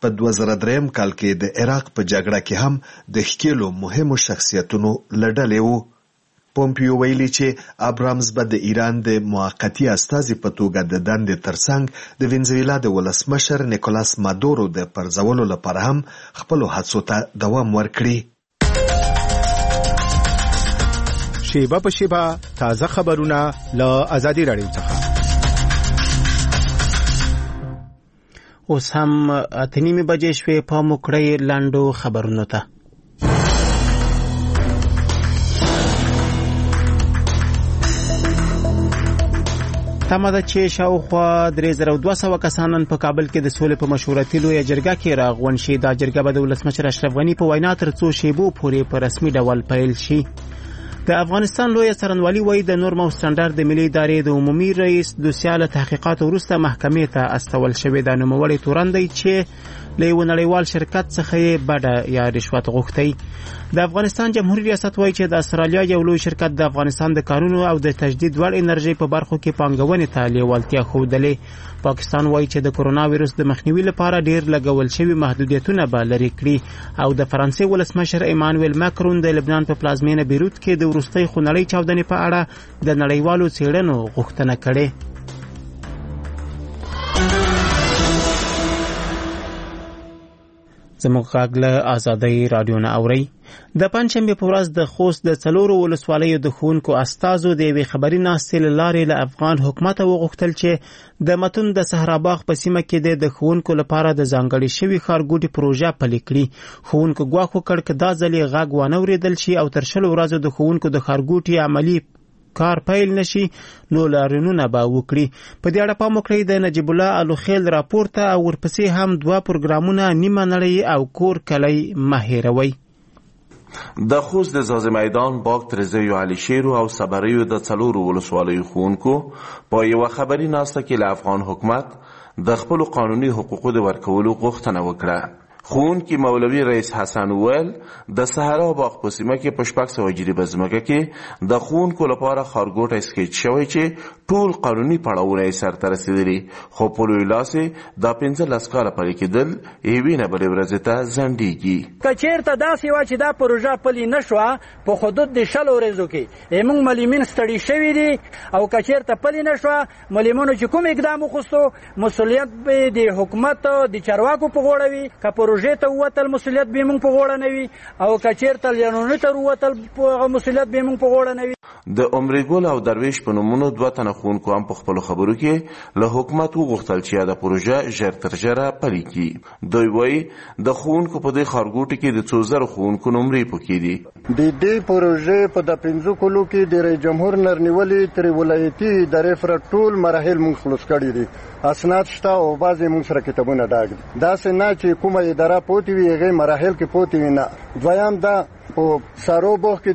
په 2003 کال کې د عراق په جګړه کې هم د ښکېلو مهمو شخصیتونو له ډلې وو. پومپیو ویلي چې ابرامز به د ایران د موقتی استازي په توګه د دندې ترڅنګ د وینزویلا د ولسمشر نیکولاس مادورو د پرځولو لپاره هم خپلو هڅو ته دوام ورکړي. شیبه په شیبه تازه خبرونه له آزادي راډیو څخه. اوس هم 8:30 بجې شوې. په موکړی لاندو خبرونو ته. تمه ده چې شاوخوا 3200 کسانن په کابل کې د سولې په مشورتي لویه جرګه کې راغونډ شي. دا جرګه به د ولسمشر اشرف غني په وینا تر څو شیبو پورې په رسمي ډول پیل شي. د افغانستان لویه څارنوالي وایي د نورم او سټنډرډ د ملي ادارې د عمومي رئیس دوسیاله تحقیقات وروسته محکمې ته استول شوی. د نوموړی تورن دی چې له یو نړیوال شرکت څخه یې بډه یا رشوت غوښتی. د افغانستان جمهوریت ریاست وایي چې د استرالیا یو لوی شرکت د افغانستان د کانونو او د تجدید وړ انرژي په برخو کې پانګونې ته لیوالتیا ښودلې. پاکستان وایي چې د کرونا وایرس د مخنیوي لپاره ډیر لګول شوي محدودیتونه به لرې کړي. او د فرانسې ولسمشر ایمانویل ماکرون د لبنان په پلازمینه بیروت کې د وروستۍ خونړۍ چاودنې په اړه د نړیوالو څېړنو غوښتنه کړې. زموږ غږ له آزادۍ راډیو نه اورئ. د پنجشنبې په ورځ د خوست د 4 ولسوالیو د ښوونکو استازو د یوې خبري ناستې له لارې له افغان حکومت وغوښتل چې د متون د صحراباغ په سیمه کې د ښوونکو لپاره د ځانګړې شوي ښارګوټي پروژه پلي کړي. ښوونکو ګواښ وکړ که دا ځل یې غږ وانه اورېدل شي او تر 20 ورځو د ښوونکو د ښارګوټي عملي کار پیل نشي نو لارنونه به وکړي. په دې اړه پام وکړئ د نجیب الله الوخیل راپور ته او ورپسې هم 2 پروګرامونه نیمه نړۍ او کور کلی مه هېروئ. د خوست د زازه میدان باغ ترزیو علی شیرو او صبریو د 4 ولسوالیو ښوونکو په یو خبري ناسته کې له افغان حکومت د خپل قانوني حقوقو د ورکولو غوښتنه وکړه. ښوونکي مولوي رئیس حسن وویل د صحرا باغ په سیمه کې په 600 جریبه ځمکه کې د ښوونکو لپاره ښارګوټی سکیچ شوی چې ټول قانوني پړاوونه یې سرته رسېدلي، خو په لوی لاس یې دا 15 کاله پلي کېدل یوې نه بلې ورځې ته ځنډېږي. که چېرته داسې وه چې دا پروژه پلي نه شوه په حدود د 20 ورځو کې موږ ملمین ستړي شوي دي، او که چېرته پلي نه شوه ملمونو چې کوم اقدام وخوستو مسؤلیت به د حکومت د چارواکو په غوړه وي. که پروژې ته ووتل مسؤلیت به موږ په غوړه نه وي، او که چېرته لانونې ته ووتل مسؤلیت به موږ په غوړه نه وي. د عمري ګل او درویش په نومونو 2 تنه ښوونکو هم په خپلو خبرو کې له حکومت وغوښتل چې یاده پروژه ژر تر ژره پلي کړي. دوی وایي د ښوونکو په دې ښارګوټي کې د 2000 ښوونکو نمرې پکې دي. د دې پروژې په د 5 کلو کې د رئیس جمهور نرنیولې تر ولایتي ادارې پر ټول مراحل موږ خلاص کړي دي. اسناد شته او بعضې موږ سره کتابونه ډک دي. داسې نه چې کومه اداره پوتې وي هغې مراحل کې پوتې وي نه. دویم دا په سارو باغ کې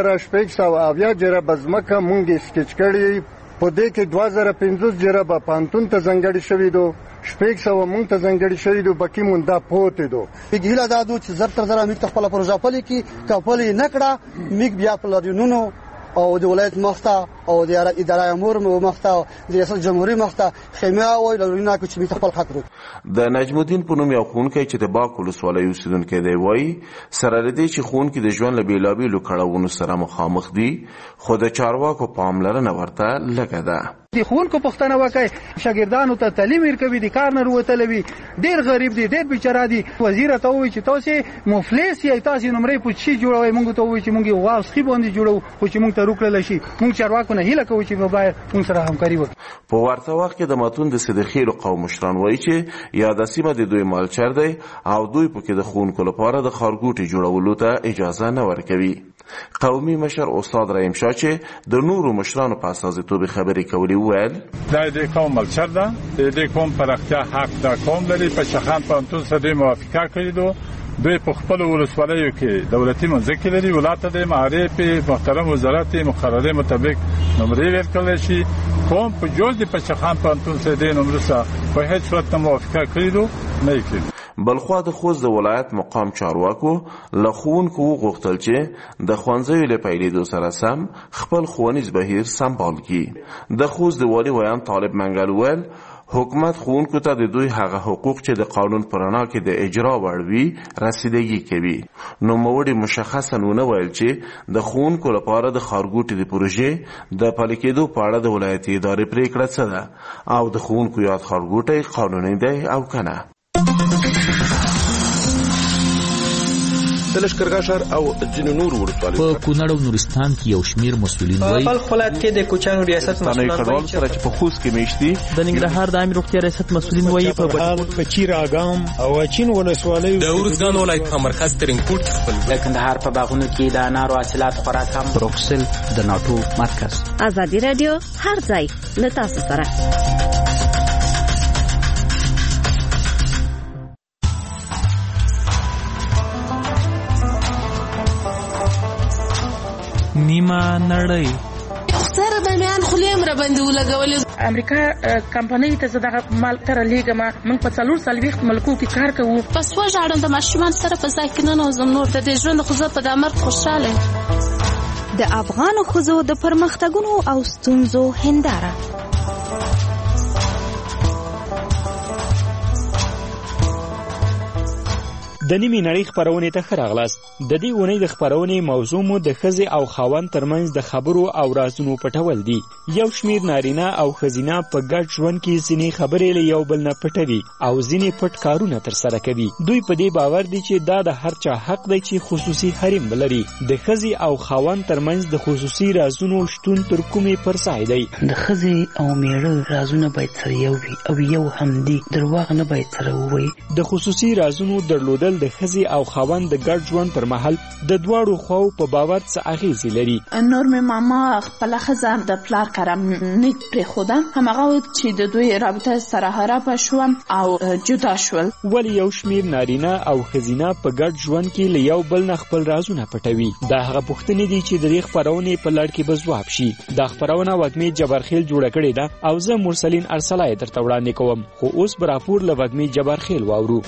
3600 جریبه ځمکه موږ سکیچ کړي، په دې کې 2050 جریبه پانتون ته ځانګړي شوي دو، 600 موږ ته ځانګړي شوي دو، باقي مونږ دا پوتې دو. هیله دا دو چې زر تر زره موږ خپله پروژه پلي کړي، که پلي نه کړه موږ بیا په لاریونونو او د ولایت مخته او د اداره امور مخته د ریاست جمهوریت مخته خیمه او لورینه کې چې خپل خاطر. د نجم الدین په نوم یو ښوونکی چې د باغ ولسوالۍ اوسیدونکی دی وایي سره له دې چې ښوونکي د ژوند له بېلابېلو کړاوونو سره مخامخ دي، خو د چارواکو پاملرنه ورته لږه ده. د ښوونکو پوښتنه وکړئ شاګردانو ته تعلیم ورکوي، د کار نه وروتلی وي، ډېر غریب دي، ډېر بیچاره دي. وزیر ته ووایي چې تاسې مفلس یې، تاسې نمرې په شي جوړوئ. موږ ته ووایي چې موږ یې غوا او سخي باندې جوړوو، خو چې موږ ته روکړلی شي. موږ چارواکو نه هیله کوو چې باید موږ سره همکاري وکړي. په ورته وخت کې د متون د صدخیلو قوم مشران وایي چې یاده سیمه د دوی مالچر دی او دوی پکې د ښوونکو لپاره د ښارګوټي جوړولو ته اجازه نه ورکوي. قومي مشر استاد رحیم شاه چې د نورو مشرانو په استازیتوب خبرې کولې وویل دا د قوم ملچر ده، د دې قوم پراختیا حق دا قوم لري. په شخان پوهنتون سره دوی موافقه کړې ده. دوی په خپلو ولسوالیو کې دولتي مځکې لري، ولایت د معارف محترم وزارت مقررې مطابق نمرې ورکړلی شي. قوم په جز د پشخان پوهنتون سره دې نمرو سره په هیڅ صورت نه موافقه کړې ده نه یې کړې. بلخوا د خوست د ولایت مقام چارواکو له ښوونکو وغوښتل چې د ښوونځیو له پیلېدو سره سم خپل ښوونیز بهیر سمبال کړي. د خوست د والي ویان طالب منګل ویل حکومت ښوونکو ته د دوی هغه حقوق چې د قانون په رڼا کې د اجرا وړ وي رسیدګي کوي. نوموړي مشخصا ونه ویل چې د ښوونکو لپاره د ښارګوټي د پروژې د پلي کېدو په اړه د ولایتي ادارې پریکړه څه ده او د ښوونکو یاد ښارګوټی قانوني دی او که نه. د لښکرګاه ښار او ځینو نورو ولسوالیو په کونړ او نورستان کې یو شمیر مسؤلین وایي په بلخ ولایت کې د کوچیانو ریاست مسؤلان وایي چې په خوست کې میشتي. د ننګرهار د عامه روغتیا ریاست مسؤلین وایي په چیراګام او اچین ولسوالیو د ارزګان ولایت مرکز ترینکوټ خپل د کندهار په باغونو کې د انارو حاصلات خوراک هم بروکسل د ناټو مرکز. ازادي رادیو هر ځای له تاسو سره. نیمه نړۍ سره د میان خلیم را باندې ولګولې. امریکا کمپنۍ ته زده مال تر لیګما موږ په 4 ملکو کې کار کوو. پس وژاړم د ماشومان سره په ځای کې نه نوزم نور د دې ژوند خو زه په دامر خوشاله. د افغان ښځو د پرمختګونو او ستونزو هنداره. د نیمې نړۍ خپرونې ته ښه راغلاست. د دې اونۍ د خپرونې موضوع مو د ښځې او خاوند ترمنځ د خبرو او رازونو پټول دي. یو شمیر نارینه او ښځینه په ګډ ژوند کې ځینې خبرې له یو بل نه پټوي او ځینې پټ کارونه ترسره کوي. دوی په دې باور دي چې دا د هر چا حق دی چې خصوصي حریم ولري. د ښځې او خاوند ترمنځ د خصوصي رازونو شتون تر کومې پر ځای دی. د ښځې او میړه رازونه باید سره یو وي او یو هم دي. درواغ نه باید سره ووایي. د خصوصي رازونو درلودل د ښځې او خاوند د ګډ ژوند پر مهال د دواړو خواو په باور څه اغیزې لري. نور مې ماما خپله ښځه د پلار کره نیک پرېښوده. هماغه چې د دوی رابطه سره خرابه شوه او جدا شول. ولې یو شمیر نارینه او ښځینه په ګډ ژوند کې له یو بل نه خپل رازونه پټوي؟ دا هغه پوښتنې دي چې د دې خپرونې په لړ کې به ځواب شي. دا خپرونه وږمې جبارخیل جوړه کړې ده او زه مرسلین ارسلای درته وړاندې کوم. خو اوس به راپور له وږمې جبارخیل واورو.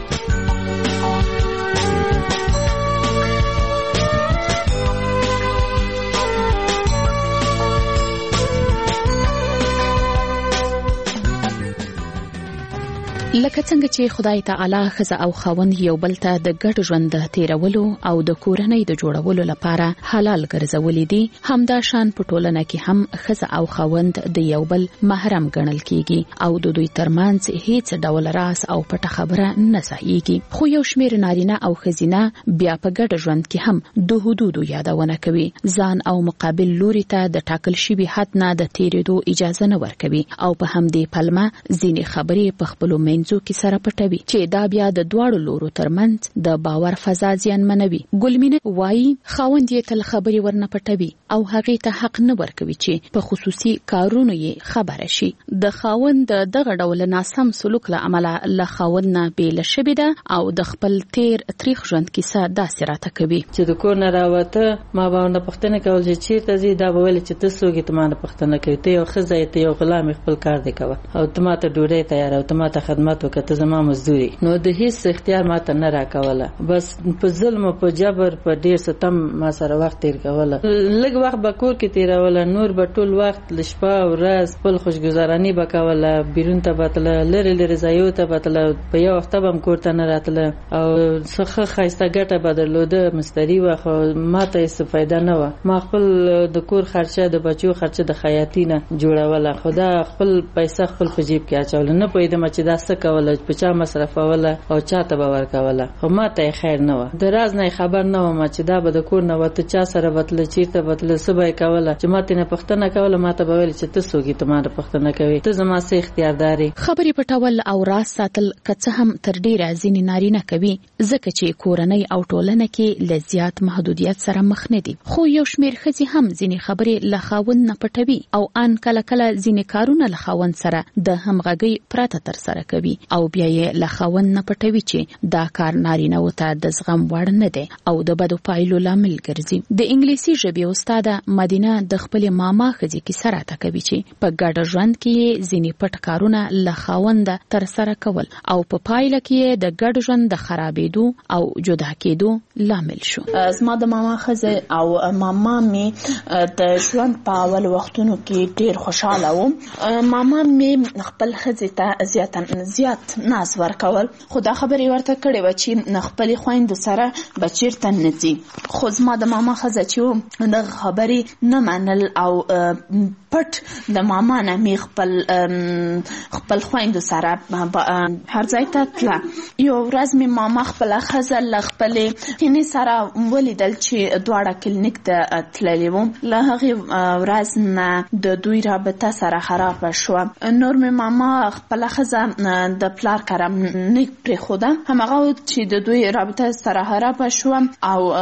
لکه څنګه چې خدای تعالی ښځه او خاوند یو بل ته د ګډ ژوند د تیرولو او د کورنۍ د جوړولو لپاره حلال ګرځولې دي، همدا شان په ټولنه کې هم ښځه او خاوند د یو بل محرم ګڼل کیږي او د دوی ترمنځ هیڅ ډول راز او پټه خبره نه ځایږي. خو یو شمیر نارینه او ښځینه بیا په ګډ ژوند کې هم د حدودو یادونه کوي. ځان او مقابل لوري ته د ټاکل شوي حد نه د تیریدو اجازه نه ورکوي او په همدې پلمه ځینې خبرې په خپلو کې سره پټوي چې دا بیا د دواړو لورو ترمنځ د باور فضا زیانمنوي. ګلمینه وایي خاوند یې تل خبرې ورنه پټوي او هغې ته حق نه ورکوي چې په خصوصي کارونو یې خبره شي. د خاوند دغه ډول ناسم سلوک له امله له خاوند نه بیله شوې ده او د خپل تیر تاریخ ژوند کیسه داسې راته کوي چې د کور نه راوته ما باندې پښتنه کول چې چیرته زی دا ویل چې تاسو کې تمانه پښتنه کوي ته یو خزه ته یو غلام خپل کار دی کوي او تماته ډوډۍ تیار او تماته خدمت وکړه زما مزدوري نو د هیڅ اختیار ماته نه راکوله. بس په ظلم او په جبر په ډیر ستم ما سره وخت تیر کوله. لږ وخت به کور کې تیروله، نور به ټول وخت لشپه او ورځ خپل خوشګذرانی وکوله. بیرون ته بتله، لری لری ځایو ته بتله، په یو وخت به کور ته نه راتله او څخه خایسته ګټه بدلوده مستری واخو ماته څه فائدہ نه و. ما خپل د کور خرچه د بچو خرچه د خیاطینه جوړوله. خدا خپل پیسې خپل په جیب کې اچول نه پوهیدم چې دا څه کوله، په چا مصرفوله او چاته به ورکوله. خو ماته خیر نه و، د راز نه خبر نه و چې دا به د کور نه وته چا سره وتله چیرته وتله سبا کوله. چې ماته نه پښتنه کوله ماته به ویل چې ته سوګي ته ماته پښتنه کوي، ته زما سه اختیار داري. خبرې پټول او راز ساتل کڅه هم تر ډیره ځینې نارینه کوي ځکه چې کورنۍ او ټولنه کې لزیات محدودیت سره مخ نه دي. خو یو شمیر ښځې هم ځینې خبرې له خاوند نه پټوي او ان کله کله ځینې کارونه له خاوند سره د همغږۍ پرته تر سره کوي. او بیا یې له خاوند نه پټوي چې دا کار نارینه ته د زغم وړ نه دی او د بدو پایلو لامل ګرځي. د انګلیسي ژبې استاده مدینه د خپل ماما ښځې کیسه راته کوي چې په ګډ ژوند کې ځینې پټ کارونه له خاوند تر سره کول او په پایله کې د ګډ ژوند د خرابېدو او جدا کېدو لامل شو. زما د ماما ښځه او ماما می د ژوند په اول وختونو کې ډیر خوشاله وم. ماما می خپل ښځې ته زیات ناز ورکول، خو دا خبرې ورته کړې وه چې خپلې خویندو سره به چېرته نه ځي. خو زما د ماما ښځه چې و دغه خبرې نه منل او پټ د ماما نه می خپل خویندو سره هر ځای ته تله. یو ورځ می ماما خپله ښځه له خپلې خینې سره ولیدل چې دواړه کلینیک ته تللي وو. له هغې ورځ نه د دوی رابطه سره خرابه شوه. نور می ماما خپله ښځه د پلار کره نه پرېښوده، همغه چې د دوی رابطه سره خرابه شوه او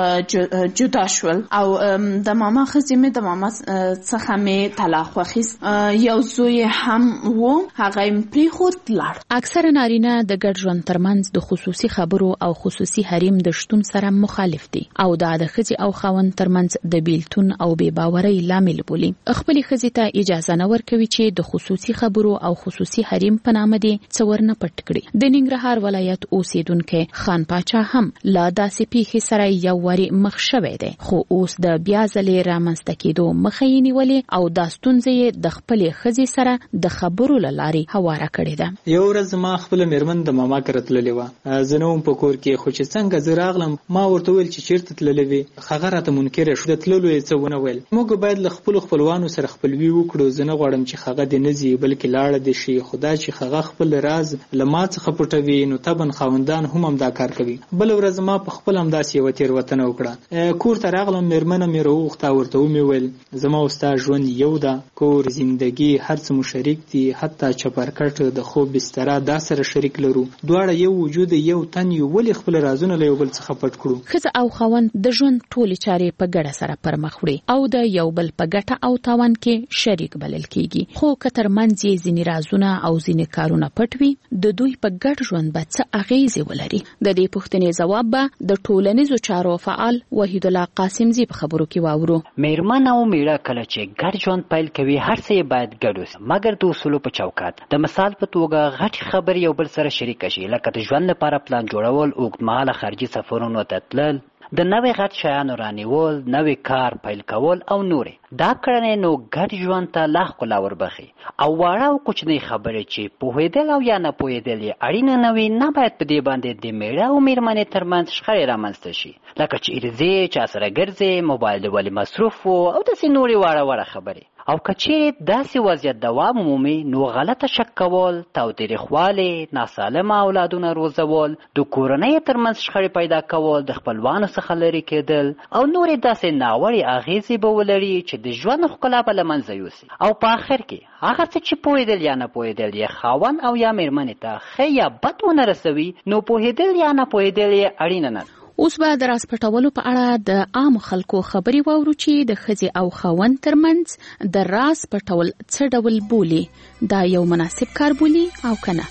جدا شول. او د ماما ښځې می د ماما څخه می طلاق واخیست. یو زوی هم و، هغه یې پرېښود لاړ. اکثره نارینه د ګډ ژوند ترمنځ د خصوصي خبرو او خصوصي حریم د شتون سره مخالف دي او دا د ښځې او خاوند ترمنځ د بیلتون او بې باورۍ لامل بولي. خپلې ښځې ته اجازه نه ورکوي چې د خصوصي خبرو او خصوصي حریم په نامه دې څه ورنه پټ کړي. د ننګرهار ولایت اوسیدونکی خان پاچا هم لا داسې پیښې سره یو وارې مخ شوی دی، خو اوس د بیا ځلې رامنځته کېدو مخه یې نیولې او دا ستونزه یې د خپلې ښځې سره د خبرو له لارې هواره کړې ده. یو ورځ ما خپله مېرمن د ماما کره تللې وه، زه نه وم په کور کې، خو چې څنګه زه راغلم ما ورته ویل چې چېرته تللې وې. هغه راته منکره شو، د تللو یې څه ونه ویل. موږ باید له خپلو خپلوانو سره خپلوي وکړو. زه نه غواړم چې هغه دې نه ځي بلکې لاړه دې شي. خو دا چې هغه خپل راز له ما څخه پټوي نو طبعا خاوندان هم همدا کار کوي. بله ورځ ما په خپل همداسې یوه تېروتنه وکړه. کور ته راغلم، مېرمنه مې راوغوښته، ورته ومې ویل زما او ستا ژوند یو ده، کور، زندګي، هر څه مو شریک دي، حتی چپرکټ، د خوب بستره دا سره شریک لرو، دواړه یو وجود یو تن یو، ولې خپل رازونه له یو بل څخه پټ کړو؟ ښځه او خاوند د ژوند ټولې چارې په ګډه سره پر مخ وړي او د یو بل په ګټه او تاوان کې شریک بلل کیږي. خو که ترمنځ یې ځینې رازونه او ځینې کارونه پټ وي، د دوی په ګډ ژوند به څه اغیزې ولري؟ د دې پوښتنې ځواب به د ټولنیزو چارو فعال وحید الله قاسمزي په خبرو کې واورو. مېرمن او میړه کله چې ګډ ژوند پیل کوي هر څه یې باید ګډ وي، مګر د اصولو په چوکاټ. د مثال په توګه غټې خبرې یو بل سره شریک شي، لکه د ژوند لپاره پلان جوړول، اوږدمهاله خارجي سفرونو ته تلل، د نوې غټ شیانو رانیول، نوې کار پیل کول او نورې. دا کړنې نو ګډ ژوند ته لا ښکلا وربخي. او واړه او کوچنۍ خبرې چې پوهېدل او یا نه پوهېدل یې اړینه نه وي، نه باید په دې باندې د میړه او مېرمنې ترمنځ شخړې رامنځته شي، لکه چیرې ځې، چا سره ګرځې، موبایل دې ولې مصروف و او داسې نورې واړه واړه خبرې. او که چیرې داسې وضعیت دوام ومومي نو غلطه شک کول، تاوتریخوالی، ناسالمه اولادونه روزول، د کورنۍ ترمنځ شخړې پیدا کول، د خپلوانو څخه لرې کېدل او نورې داسې ناوړې اغېزې به ولري چې د ژوند ښکلا به له منځه یوسي. او په آخر کې هغه څه چې پوهېدل یا نه پوهېدل یې خاوند او یا مېرمنې ته ښه یا بد ونه رسوي، نو پوهېدل یا نه پوهېدل یې اړینه نه. اوس به د راز پټولو په اړه د عام خلکو خبرې واورو چې د ښځې او خاوند ترمنځ د راز پټول څه ډول بولي، دا یو مناسب کار بولي او کنه.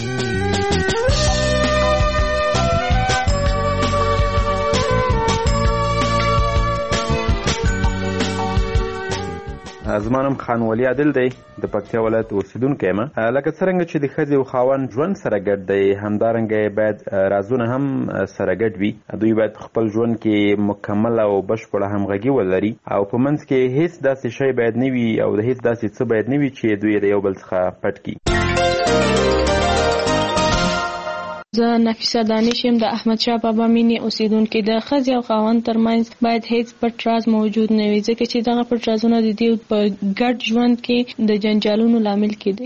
زما نوم خان ولی عادل دی، د پکتیا ولایت اوسیدونکی یم. لکه څرنګه چې د ښځې او خاوند ژوند سره ګډ دی، همدارنګه باید رازونه هم سره ګډ وي. دوی باید خپل ژوند کې مکمل او بشپړه همغږي ولري او په منځ کې هیڅ داسې شی باید نه وي او د هیڅ داسې څه باید نه وي چې دوی د یو بل څخه پټ کړي. زه نفیسه دانش یم، د احمد شاه بابا مینې اوسیدونکې. د ښځې او خاوند ترمنځ باید هیڅ پټ راز موجود نه وي، ځکه چې دغه پټ رازونه د دوی په ګډ ژوند کې د جنجالونو لامل کېدی.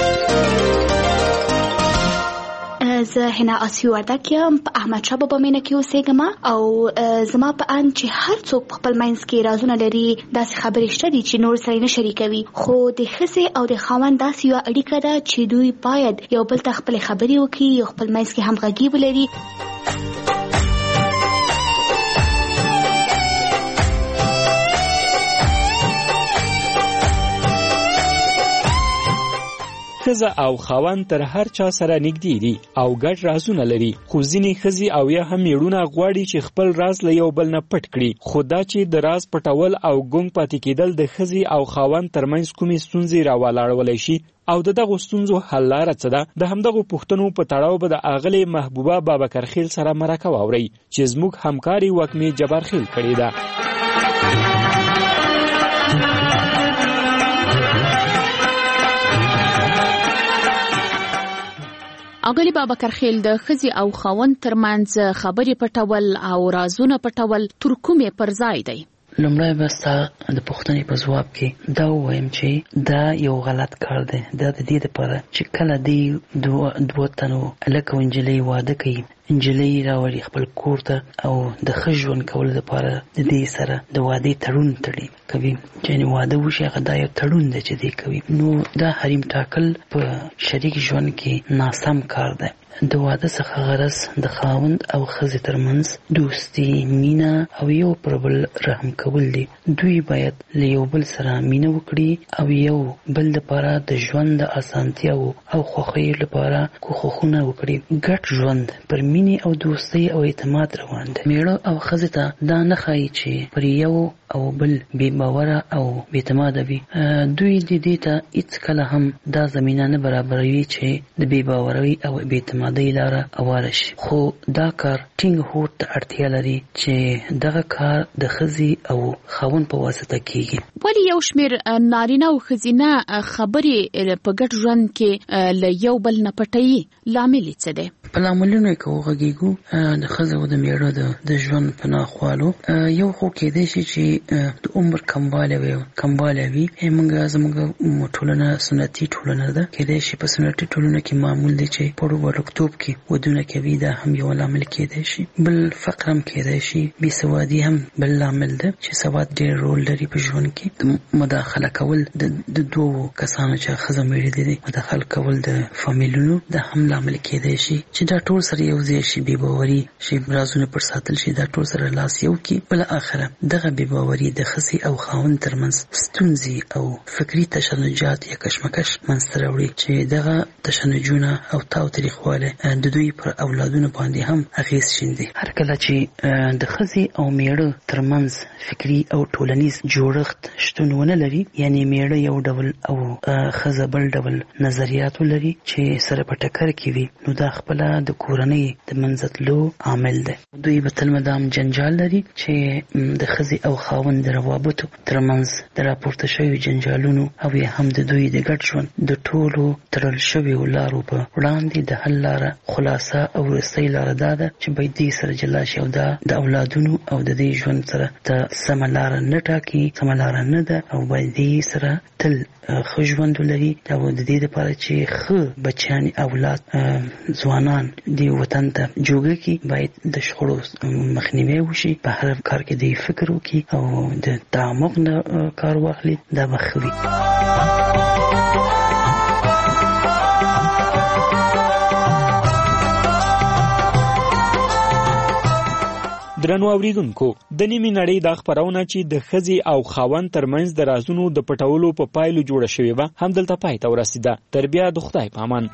زه هنا آسی وردک یم، په احمد شاه بابا مینه کې اوسېږم او زما په اند چې هر څوک په خپل منځ کې رازونه لري، داسې خبرې شته دي چې نور سره نه شریکوي. خو د ښځې او د خاوند داسې یوه اړیکه ده چې دوی باید یو بل ته خپلې خبرې وکړي، یو خپل منځ کې همغږي ولري. ښځې ښځه او خاوند تر هر چا سره نږدې دي او ګډ رازونه لري، خو ځینې ښځې او یا هم میړونه غواړي چې خپل راز له یو بل نه پټ کړي. خو دا چې د راز پټول او ګونګ پاتې کېدل د ښځې او خاوند ترمنځ کومې ستونزې راولاړولی شي او د دغو ستونزو حل لاره څه ده، د همدغو پوښتنو په تړاو به د اغلې محبوبه بابکرخیل سره مرکه واورئ چې زموږ همکاري وږمې جبارخیل کړې ده. اغلی بابکرخیل، د ښځې او خاوند ترمنځ خبرې پټول او رازونه پټول تر کومې پر ځای دی؟ لومړی به ستا د پوښتنې په ځواب کې دا ووایم چې دا یو غلط کار دی. دا د دې دپاره چې کله دی دوه تنو هلک او نجلۍ واده کوي، نجلۍ راوړي خپل کور ته او د ښه ژوند کولو لپاره د دې سره د وادې تړون تړي کوي، چې واده وشي هغه دا یو تړون دی چې دی کوي. نو دا حریم ټاکل په شریک ژوند کې ناسم کار دی. د واده څخه غرض د خاوند او ښځې ترمنځ دوستي، مینه او یو پر بل رحم کول دي. دوی باید له یو بل سره مینه وکړي او یو بل لپاره د ژوند د اسانتیاو او خوښیو لپاره کوښښونه وکړي. ګډ ژوند پر مینې او دوستۍ او اعتماد روان دی. میړه او ښځې ته دا نه ښایي چې پر یو او بل بې باوره او بې اعتماده وي. دوی دې ته هیڅکله هم دا زمینه نه برابروي چې د بې باورۍ او بې اعتمادۍ لاره هواره شي. خو دا کار ټینګ هوډ ته اړتیا لري چې دغه کار د ښځې او خاوند په واسطه کیږي. ولې یو شمېر نارینه او ښځینه خبرې په ګډ ژوند کې له یو بل نه پټوي؟ لامل یې څه دی؟ په لاملونو کې وغږیږو د ښځې او د میړه د ژوند په ناخوالو. یو خو کېدای شي چې د عمر کموالی وي. موږ زموږ ټولنه سنتي ټولنه ده، کېدای شي په سنتي ټولنه کې معمول دی چې په وړکتوب کې ودونه کوي. دا هم یو لامل کېدای شي. بل فقر هم کېدای شي. بې سوادي هم بل لامل ده چې سواد ډېر رول لري په ژوند کې. مداخله کول د دوو کسانو چې ښځه میړه دي مداخله کول د فامیلونو، دا هم لامل کېدای شي چې دا ټول سره یو ځای شي، بې باوري شي، رازونه پر ساتل شي، دا ټول سره لاس یو کې. بل اخره دغه بې باوري د ښځې او خاوند ترمنځ ستونزې او فکري تشنجات یا کشمکش منځته راوړي چې دغه تشنجونه او تاوتریخوالی د دوی پر اولادونو باندې هم اغېز شیندي. هر کله چې د ښځې او میړه ترمنځ فکري او ټولنیز جوړښت شتون ونه لري، یعنی میړه یو ډول او ښځه بل ډول نظریات ولري چې سره په ټکر کې وي، نو دا خپله د کورنۍ د منځه تلو عامل دی. دوی به تل مدام جنجال لري چې د ښځې او خاوند د روابطو ترمنځ د راپورته شویو جنجالونو او یا هم د دوی د ګډ ژوند د ټولو تړل شویو لارو په وړاندې د حل لاره، خلاصه او وروستۍ لاره دا ده چې باید دې سره جلا شي او دا د اولادونو او د دې ژوند سره ته سمه لاره نه ټاکي، سمه لاره نه ده او باید دې سره تل ښه ژوند ولري. دا د دې لپاره چې ښه بچیان اولاد ځوانان دې وطن ته جوګه کړي، باید د شخړو مخنیوی وشي، په هر کار کې دې فکر وکړي او د تعمق نه کار واخلي. دا به ښه وي. درنو اوریدونکو، د نیمې نړۍ دا خپرونه چې د ښځې او خاوند ترمنځ د رازونو د پټولو په پایلو جوړه شوې وه همدلته پای ته ورسېده. تر بیا د خدای په امان.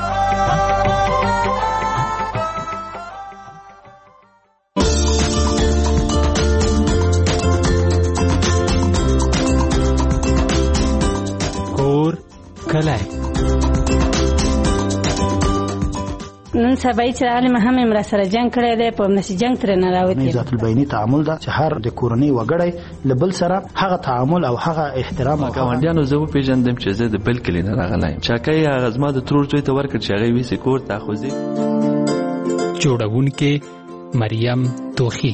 کور کلی نن سبا چې عالم هم امر سره جنگ کړی دی، په نشي جنگ تر نه راوتی. ذات البینی تعامل دا چې هر د کورنۍ وګړی لبل سره هغه تعامل او هغه احترام او ګاونډیانو زه پیژندم چې زه د بل کلی نه راغلایم. چاکۍ هغه زما د ترور زوی ته ورکړ چې هغه ویسې کور ته خوځي. جوړونکې مریم توخی.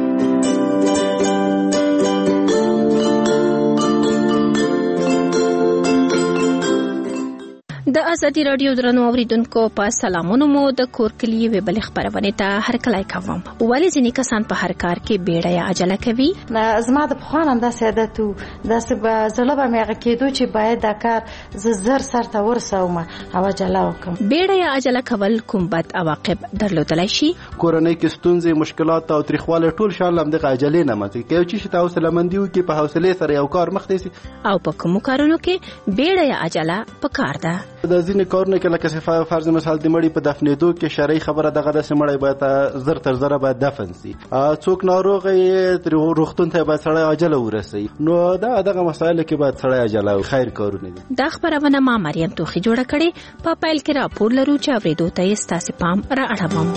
د ازادي رادیو درنو اوریدونکو په سلامونو مو د کور کلی وی بل خبرونه ته هر کله کوم. ولې ځینې کسان په هر کار کې بیړه یا عجله کوي؟ زما د پخوان انداسه عادت وو داسې به زړه به مې کېدو چې باید دا کار زر سر ته ورسوم او عجله وکم. بیړه یا عجله کول کوم بد عواقب درلودلی شي؟ کورنۍ کې ستونزې، مشکلات او تریخواله ټول شامل هم د عجلې نه ماتي کوي چې تاسو حوصله‌مندي وکړي، په حوصله سره یو کار مخ ته شي. او په کوم کارونو کې بیړه یا عجله پکار ده؟ د ځینې کارونه کې لکه فرض مثال د مړي په دفنېدو کې شرعي خبره دغه داسې مړی باید زر تر زره باید دفن سي. څوک ناروغ یې روغتون ته باید سړی عاجله ورسوي. نو دغه مسایلو کې باید سړی عاجله او خیر کارونه دي. دا خبرونه ما مریم توخی جوړه کړې. په پیل کې راپور لرو چې اورېدو ته یې ستاسې پام را اړوم.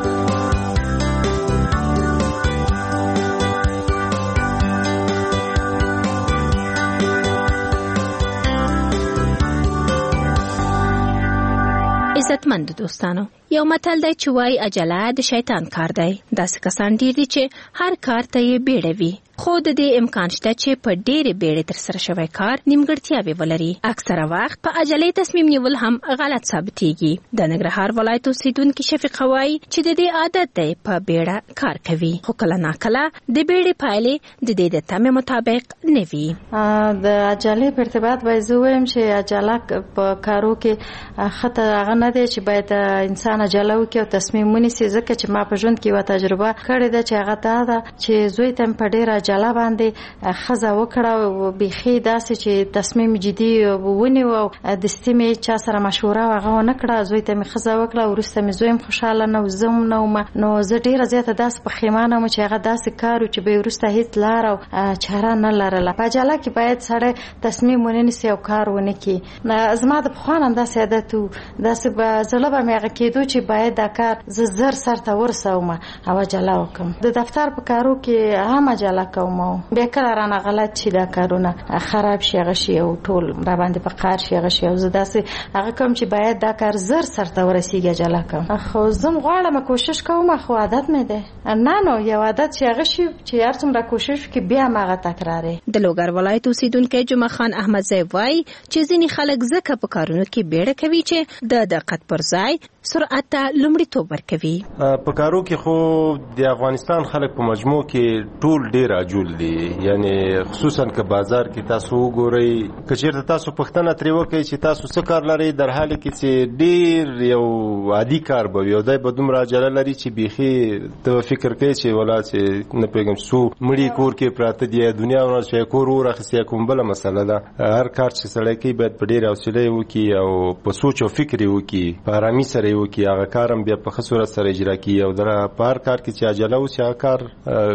عزتمند دوستانو، یو متل دی چې وایي عجله د شیطان کار دی. داسې کسان ډېر دي چې هر کار ته یې بیړه وي، خو د دې امکان شته چې په ډېرې بیړې ترسره شوی کار نیمګړتیاوې ولري. اکثره وخت په عجلې تصمیم نیول هم غلط ثابتېږي. د ننګرهار ولایت اوسېدونکي شفیقه وایي چې د دې عادت دی په بیړه کار کوي، خو کله ناکله د بیړې پایلې د دې د تمې مطابق نه وي. د عجلې په ارتباط باید زه ووایم چې عجله په کارو کې خطر هغه نه دی چې باید انسان عجله وکړي او تصمیم ونیسي. ځکه چې ما په ژوند کې یوه تجربه کړې ده چې هغه دا ده چې زوی ته په ډېره عجله باندې ښځه وکړه او بیخي داسې چې تصمیم جدي ونیو او دستي مې چا سره مشوره هغه ونه کړه. زوی ته مې ښځه وکړه، وروسته مې زوی هم خوشحاله نه و، زه هم نه وم. نو زه ډېره زیاته داسې پښیمانه وم چې هغه داسې کار و چې به یې وروسته هېڅ لار او چاره نه لرله. په عجله کې باید سړی تصمیم ونه نیسي او کار ونه کړي. زما د پخوا نه همداسې عادت و، داسې به زړه به مې هغه کېدو چې باید دا کار زه زر سرته ورسوم او عجله وکړم. د دفتر په کارو کې هم عجله کوم، بیا کله رانه غلط شي دا کارونه خراب شي هغه شي او ټول را باندې په قهر شي هغه شي، او زه داسې هغه کوم چې باید دا کار زر سرته ورسیږي عجله کوم. خو زه غواړم کوشش کوم، خو عادت مې دی. نه یو عادت چې هغه شي چې هر څومره کوشش وکړي بیا هم هغه تکراري. د لوګر ولایت اوسېدونکی جمعه خان احمدزی وایي چې ځینې خلک ځکه په کارونو کې بیړه کوي چې د دقت پر ځای سرعت ته لومړیتوب ورکوي. په کارو کې خو د افغانستان خلک په مجموع کې ټول ډیر عجول دي، یعنی خصوصا که بازار کې تاسو وګورئ، که چیرته تاسو پوښتنه ترې وکړئ چې تاسو څه کار لرئ، در حال کې چې ډیر یو عادي کار به وي او دی به دومره عجله لري چې بیخي ته فکر کوي چې ولا چې نه پوهېږم څو مړي کور کې پراته دي، دنیا ونه چې کور ورخیستې کوم بله مسله ده. هر کار چې سړی کوي باید په ډېر حوصله یې وکړي او په سوچ او فکر یې وکړي، په ارامي سره یې وکړي، هغه کار هم بیا په ښه صورت سره اجرا کړي. او په هر کار کې چې عجله وسي هغه کار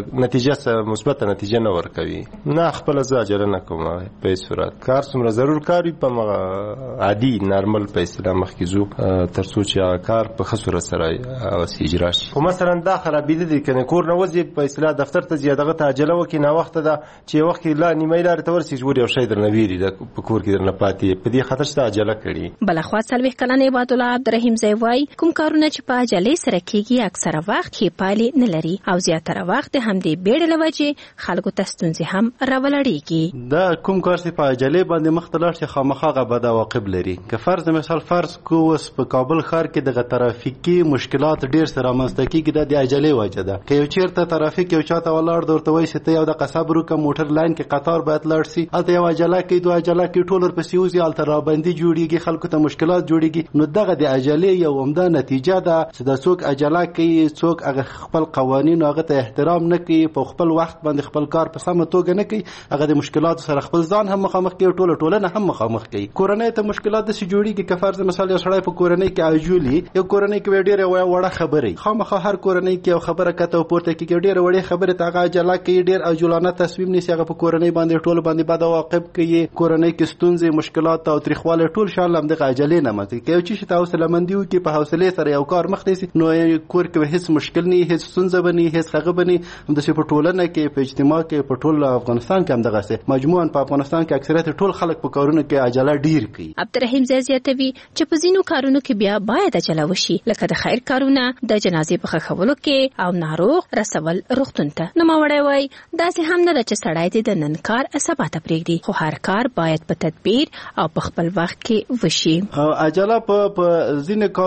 نتیجه مثبته نتیجه نه ورکوي. نه خپله زه عجله نه کوم په هېڅ صورت. کار څومره ضرور کار وي په عادي نارمل په اصطلاح مخکې ځو تر څو چې هغه کار په ښه صورت سره اجرا شي. خو مثلا دا خرابېده دي که نه کور نه وځي په اصطلاح دفتر ته ځي دغه ته عجله وکړي، ناوخته ده چې یو وخت کې لا نیمایي لارې ته ورسېږي ور یو شی درنه ویري ده په کور کې درنه پاتې، په دې خاطر چې عجله کړي. بلخوا 40 کلن عبادالله عبدالرحیم زی وایي کوم کارونه چې په عجلې سره کېږي اکثره وخت ښې پایلې نه لري او زیاتره وخت د همدې بیړې له وجې خلکو ته ستونزې هم راولړېږي. دا کوم کار چې په عجلې باندې مخته لاړ شي خامخا هغه بد عواقب لري. که فرض مثال فرض کو اوس په کابل ښار کې دغه ترافیکي مشکلات ډېر سره رامنځته کېږي، دا د عجلې وجه ده. که یو چېرته ترافیک یو چاته ولاړ د ورته وایي چې ته یو د قصب روکه موټر لاین کې قطار باید لاړ شي، هلته یو عجله کوي دوه عجله کوي ټول ورپسې وځي، هلته رابندي جوړېږي، خلکو ته مشکلات جوړېږي. نو دغه د عجلې یو عمده نتیجه ده چې د څوک عجله کوي، څوک هغه خپل قوانین هغه ته احترام نه کوي، په خپل وخت باندې خپل کار په سمه توګه نه کوي، هغه د مشکلاتو سره خپل ځان هم مخامخ کوي، ټولنه هم مخامخ کوي. کورنۍ ته مشکلات داسې جوړېږي که فرض مثال یو سړی په کورنۍ کې عجولي، یو کورنۍ کې ډېرې وړه خبرې خامخا هر کورنۍ کې یو خبره کته او پورته کېږي، ډېرې وړې خبرې ته هغه عجله کوي، ډېر عجولانه تصمیم نیسي، هغه په کورنۍ باندې ټول باندې بد عواقب کوي. کورنۍ کې ستونزې مشکلات او تریخوالی ټول شامل همدغه عجلې نه ماتېږي. که یو چی ته حوصله‌مندي وکړي، په حوصلې سره یو کار مخ نیسي، نو کور کې هیڅ مشکل نه، هیڅ ستونزه به نه، هیڅ هغه به نه. همداسې په ټولنه کې، په اجتماع کې، په ټول افغانستان کې همدغسې مجموعاً په افغانستان کې اکثریت ټول خلک په کارونو کې عجله ډېر کوي. عبدالرحیم زی زیاتوي چې په ځینو کارونو کې بیا باید عجله وشي، لکه د خیر کارونه، د جنازې په ښخولو کې او ناروغ رسول روغتون ته. نوموړی وایي داسې هم نه ده چې سړی دې د نن کار سبا ته پرېږدي، خو هر کار باید په تدبیر او په خپل وخت کې وشي. عجله په ځینې کارونو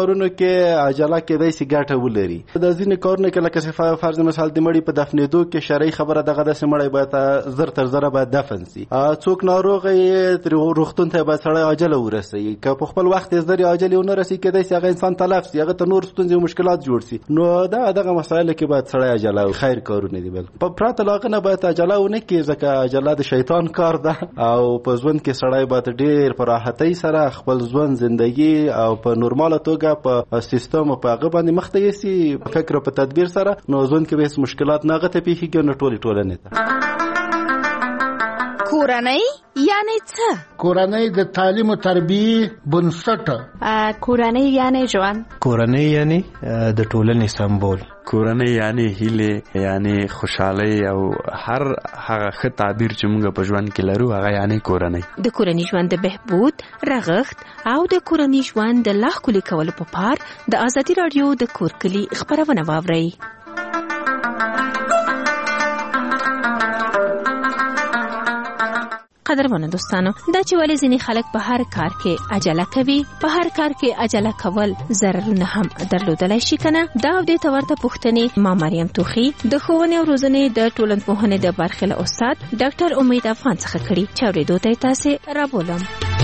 کارونو کې عجله کېدای شي ګټه ولري. د ځینې کارونه کې لکه فرض مثال د مړي په دفنېدو کې شرعي خبره دغه داسې مړی باید زر تر زره باید دفن شي. څوک ناروغ یې روغتون ته باید سړی عجله ورسوي، که په خپل وخت یې زر عجلې ونه رسي کېدای شي هغه انسان تلف شي، هغه ته نور ستونزې او مشکلات جوړ شي. نو دغه مسایلو کې باید سړی عجله خیر کارونه دي. بل په پرته له هغه نه باید عجله ونه کړي، ځکه عجله د شیطان کار ده او په ژوند کې سړی باید ډېر په راحتۍ سره خپل ژوند زندگی او په نورماله توګه په سیستم په هغه باندې مخ ته یوسي فکر او په تدبیر سره، نو ژوند کې به هیڅ مشکلات نه هغه ته پیښیږي نو ټولې ټولنې ته. کورنۍ یعنی څه؟ کورنۍ د تعلیم او تربیې بنسټ. کورنۍ یعنی ژوند. کورنۍ یعنی د ټولنې سمبول. کورنۍ یعنی هیله، یعنی خوشحالي او هر هغه ښه تعبیر چې موږ په ژوند کې لرو هغه یعنی کورنۍ. د کورنۍ ژوند د بهبود، رغښت او د کورنۍ ژوند د لا ښکلي کولو په پار د ازادي راډیو د کور کلي خبرونه واورئ. قدرمنو دوستانو، دا چې ولې ځینې خلک په هر کار کې عجله کوي، په هر کار کې عجله کول ضررونه هم درلودلی شي کنه، دا او دې ته ورته پوښتنې ما مریم توخي د ښوونې او روزنې د ټولنپوهنې د برخې له استاد ډاکټر امید افغان څخه کړي، چې اورېدو ته یې تاسې رابولم.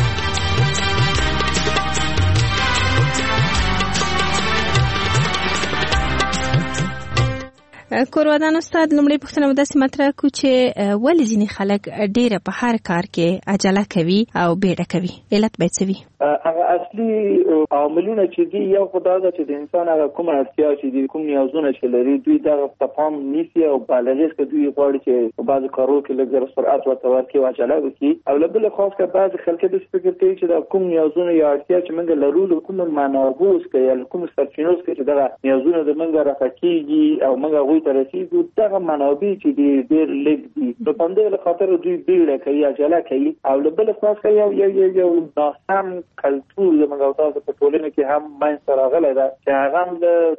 کورودان استاد، لومړی پوښتنه داسې مطرح کړو چې ولې ځینې خلک ډېره په هر کار کې عجله کوي او بیړه کوي، علت باید څه وي؟ هغه اصلي عاملونه چې دي یو خو دا ده چې د انسان هغه کومه اړتیا چې دي، کوم نیازونه چې لري، دوی دغه ته پام نیسي او بالغ که دوی غواړي چې په بعضو کارو کې لږ زر سرعت ورته ورکړي او عجله وکړي. او له بله خوا که بعضې خلک داسې فکر کوي چې دا کوم نیازونه یا اړتیا چې موږ لرو له کومو منابعو څخه یا له کومو سرچینو څخه چې دغه نیازونه د موږ رافع کېږي او موږ هغوی ته رسېږو، دغه منابع چې دي ډېر لږ دي، نو په همدې له خاطره دوی بیړه کوي، عجله کوي. او له بله خوا څخه یو ناسم کلتور زموږ او تاسو په ټولنه کې هم منځته راغلی ده چې هغه هم د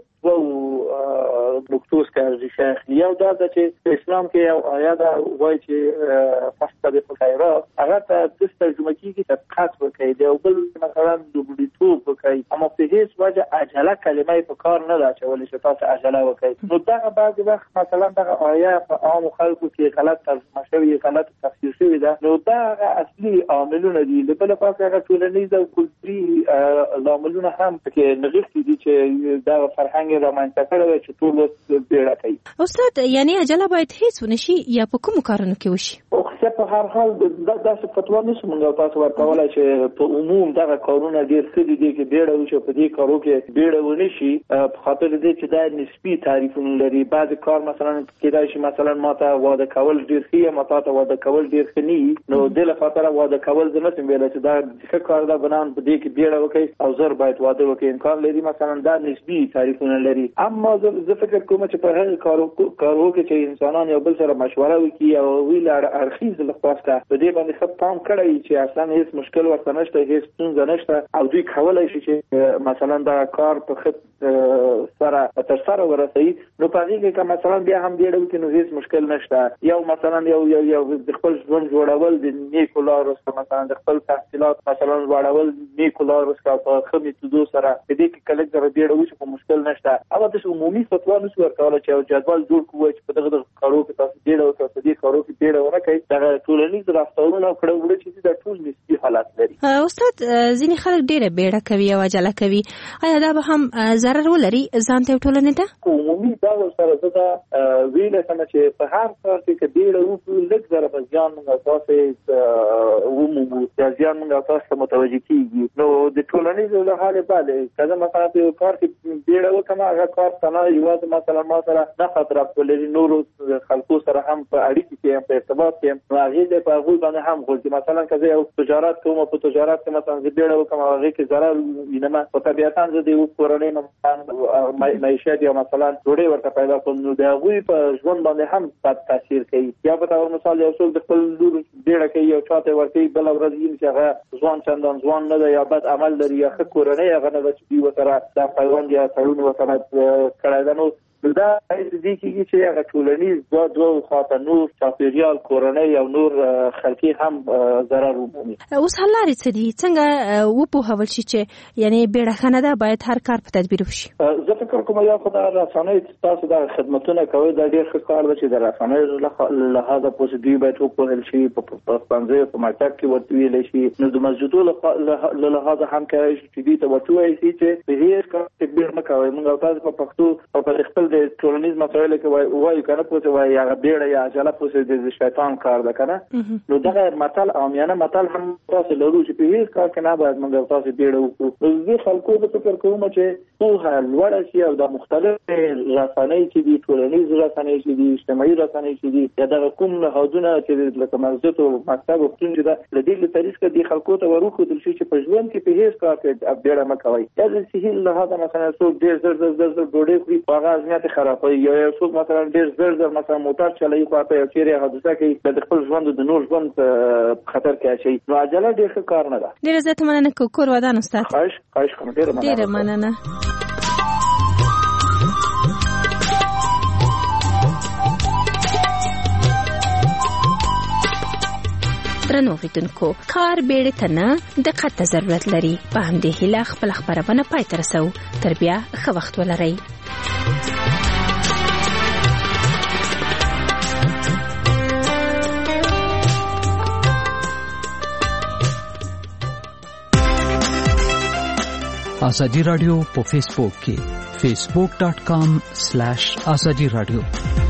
دوه نقطو څخه ریښه اخلي. یو دا ده چې په اسلام کې یو آیه ده وایي چې فاستبقوا الخیرات، هغه ته داسې ترجمه کېږي سبقت وکړئ، د یو بل مثلا لومړیتوب وکړئ، اما په هېڅ وجه عجله کلمه یې په کار نه ده اچولی چې تاسو عجله وکړئ. نو دغه بعضې وخت مثلا دغه آیه په عامو خلکو کې غلط ترجمه شوې، غلط تفسیر شوې ده. نو دا هغه اصلي عاملونه دي. له بله خوا هغه ټولنیز او کلتوري عاملونه هم پکې نغښتي دي چې دغه فرهنګ رامنځته کړی دی چې ټول اوس بیړه کوي. استاد، یعنی عجله باید هیڅ ونه شي یا په کومو کارونو کې وشي؟ خو په هر حال داسې فتوا نشو موږ تاسو ورکولی چې په عموم دغه کارونه ډېر ښه دي چې بیړه وشي، په دې کارو کې بیړه ونه شي، په خاطر دې چې دا نسبي تعریفونه لري. بعضې کار مثلا کېدای شي مثلا ما ته واده کول ډېر ښه یا ما ته واده کول ډېر ښه نه وي، نو دې له خاطره واده کول زه نشم ویلی چې دا ښه کار ده، بنان په دې کې بیړه وکړئ او زر باید واده وکړئ. امکان لري مثلا دا نسبي تعریفونه لري. اما زه فکر کوم چې په هغه کارو کې چې انسانان یو بل سره مشوره وکړي او وی له اړخیز له خوا څخه په دې باندې ښه پام کړی چې اصلا هیڅ مشکل ورته نشته، هیڅ ستونزه نشته، او دوی کولی شي چې مثلا دا کار په ښه سره ترسره ورسوي، نو په هغې کې که مثلا بیا هم بیړه وکړي نو هیڅ مشکل نشته. یو مثلا یو د خپل ژوند جوړول د نیکو لارو څخه، مثلا د خپل تحصیلات مثلا لوړول نیکو لارو څخه په ښه میتودو سره، په دې کې که لږ ذره بیړه وشي خو مشکل نشته. اما داسې عمومي فتوا نشو ورکولی چې یو جدول جوړ کړو چې په دغه کارو کې تاسو بیړه وکړئ، په دې کارو کې بیړه ونه کوئ. دغه ټولنیز رفتارونه او کړه چې دا ټول نسبي حالت لري. استاد، ځینې خلک ډېره بیړه کوي او عجله کوي، آیا دا به هم ضرر ولري ځان ته او ټولنې ته؟ عمومي دا ورسره زه دا ویلی کړم چې په هر کار کې که بیړه وکړو لږ ذره به زیان موږ او تاسې ومومو، یا زیان موږ او تاسو ته متوجه کېږي. نو د ټولنیز له حالې بلې که زه مثلا په یو کار کې بیړه وکړم، هغه کار ته یوازې مثلا ما سره نه خطر ولري، نورو خلکو سره هم په اړیکې کې هم په ارتباط کې هم، نو هغې دی په هغوی باندې هم غورځي. مثلا که زه یو تجارت کوم، په تجارت کې مثلا زه بیړه وکړم او هغې کې ضرر وینم، خو طبیعتا زه د یوه کورنۍ نه معیشت یا مثلا ډوډۍ ورته پیدا کړم، نو د هغوی په ژوند باندې هم بد تاثیر کوي. یا په طور مثال یو څوک د خپل لور بیړه کوي او چا ته ورکوي، بله ورځ ویني چې هغه ځوان چندان ځوان نه ده یا بد عمل لري یا ښه کورنۍ هغه نه ده چې دوی ورسره دا پیوند یا تړون ورسره کړی ده. نو دا دې کېږي چې هغه ټولنیز دوه خواته نور چاپیریال کورنۍ او نور خلکي هم ضرر ومومي. اوس حل لارې څه دي؟ څنګه وپوهول شي چې یعنی بیړه ده باید هر کار په تدبیر وشي؟ زه فکر کوم یا خو دا رسنۍ تاسو دا خدمتونه کوي دا ډېر ښه کار دی چې د رسنۍ له لحاظه پوسیدوي باید وپوهل شي په پنځه په مکتب کې ورته ویل شي. نو د مسجدو له لحاظه هم کوي چې دې ته ورته وایي چې په هیڅ کار تدبیر نه کوي. موږ تاسو په پښتو او په خپل د ټولنیز مسایلو کې وایي کنه پوسه وایي هغه بیړه یا عجله پوسه د شیطان کار ده کنه. نو دغه متل عامیانه متل هم تاسو لرو چې په هیڅ کار کې نه باید موږ تاسو بیړه وکړو. نو زه خلکو ته فکر کوم چې پوهه لوړه شي او د مختلف رسنۍ چې دي ټولنیز رسنۍ چې دي اجتماعي رسنۍ چې دي یا د کوم نهادونه چې لکه مسجد او مکتب او څنګه ده د دې لپاره چې دي خلکو ته ورخدل شي چې په ژوند کې په هیڅ کار کې بیړه مکوي. یا د صحیح لحاظه مثلا څوک ډېر زر ډوډۍ خوري هغه ازمیت خرابوي یا څوک مثلا ډېر زر مثلا موټر چلایي خو په یو چیرې حادثه کې د خپل ژوند د نور ژوند خطر کې اچي. نو عجله ډېر ښه کار نه ده. ډېر زه ته مننه کور ودان استاد. خواهش کوم ډېر مننه. درنو اوریدونکو کار بیړې ته نه دقت ته ضرورت لري. په همدې هیله خپل خبرونه پای ته رسو. تر بیا ښه وخت ولرئ. ازادي رادیو په فیسبوک کې facebook.com/azadi radio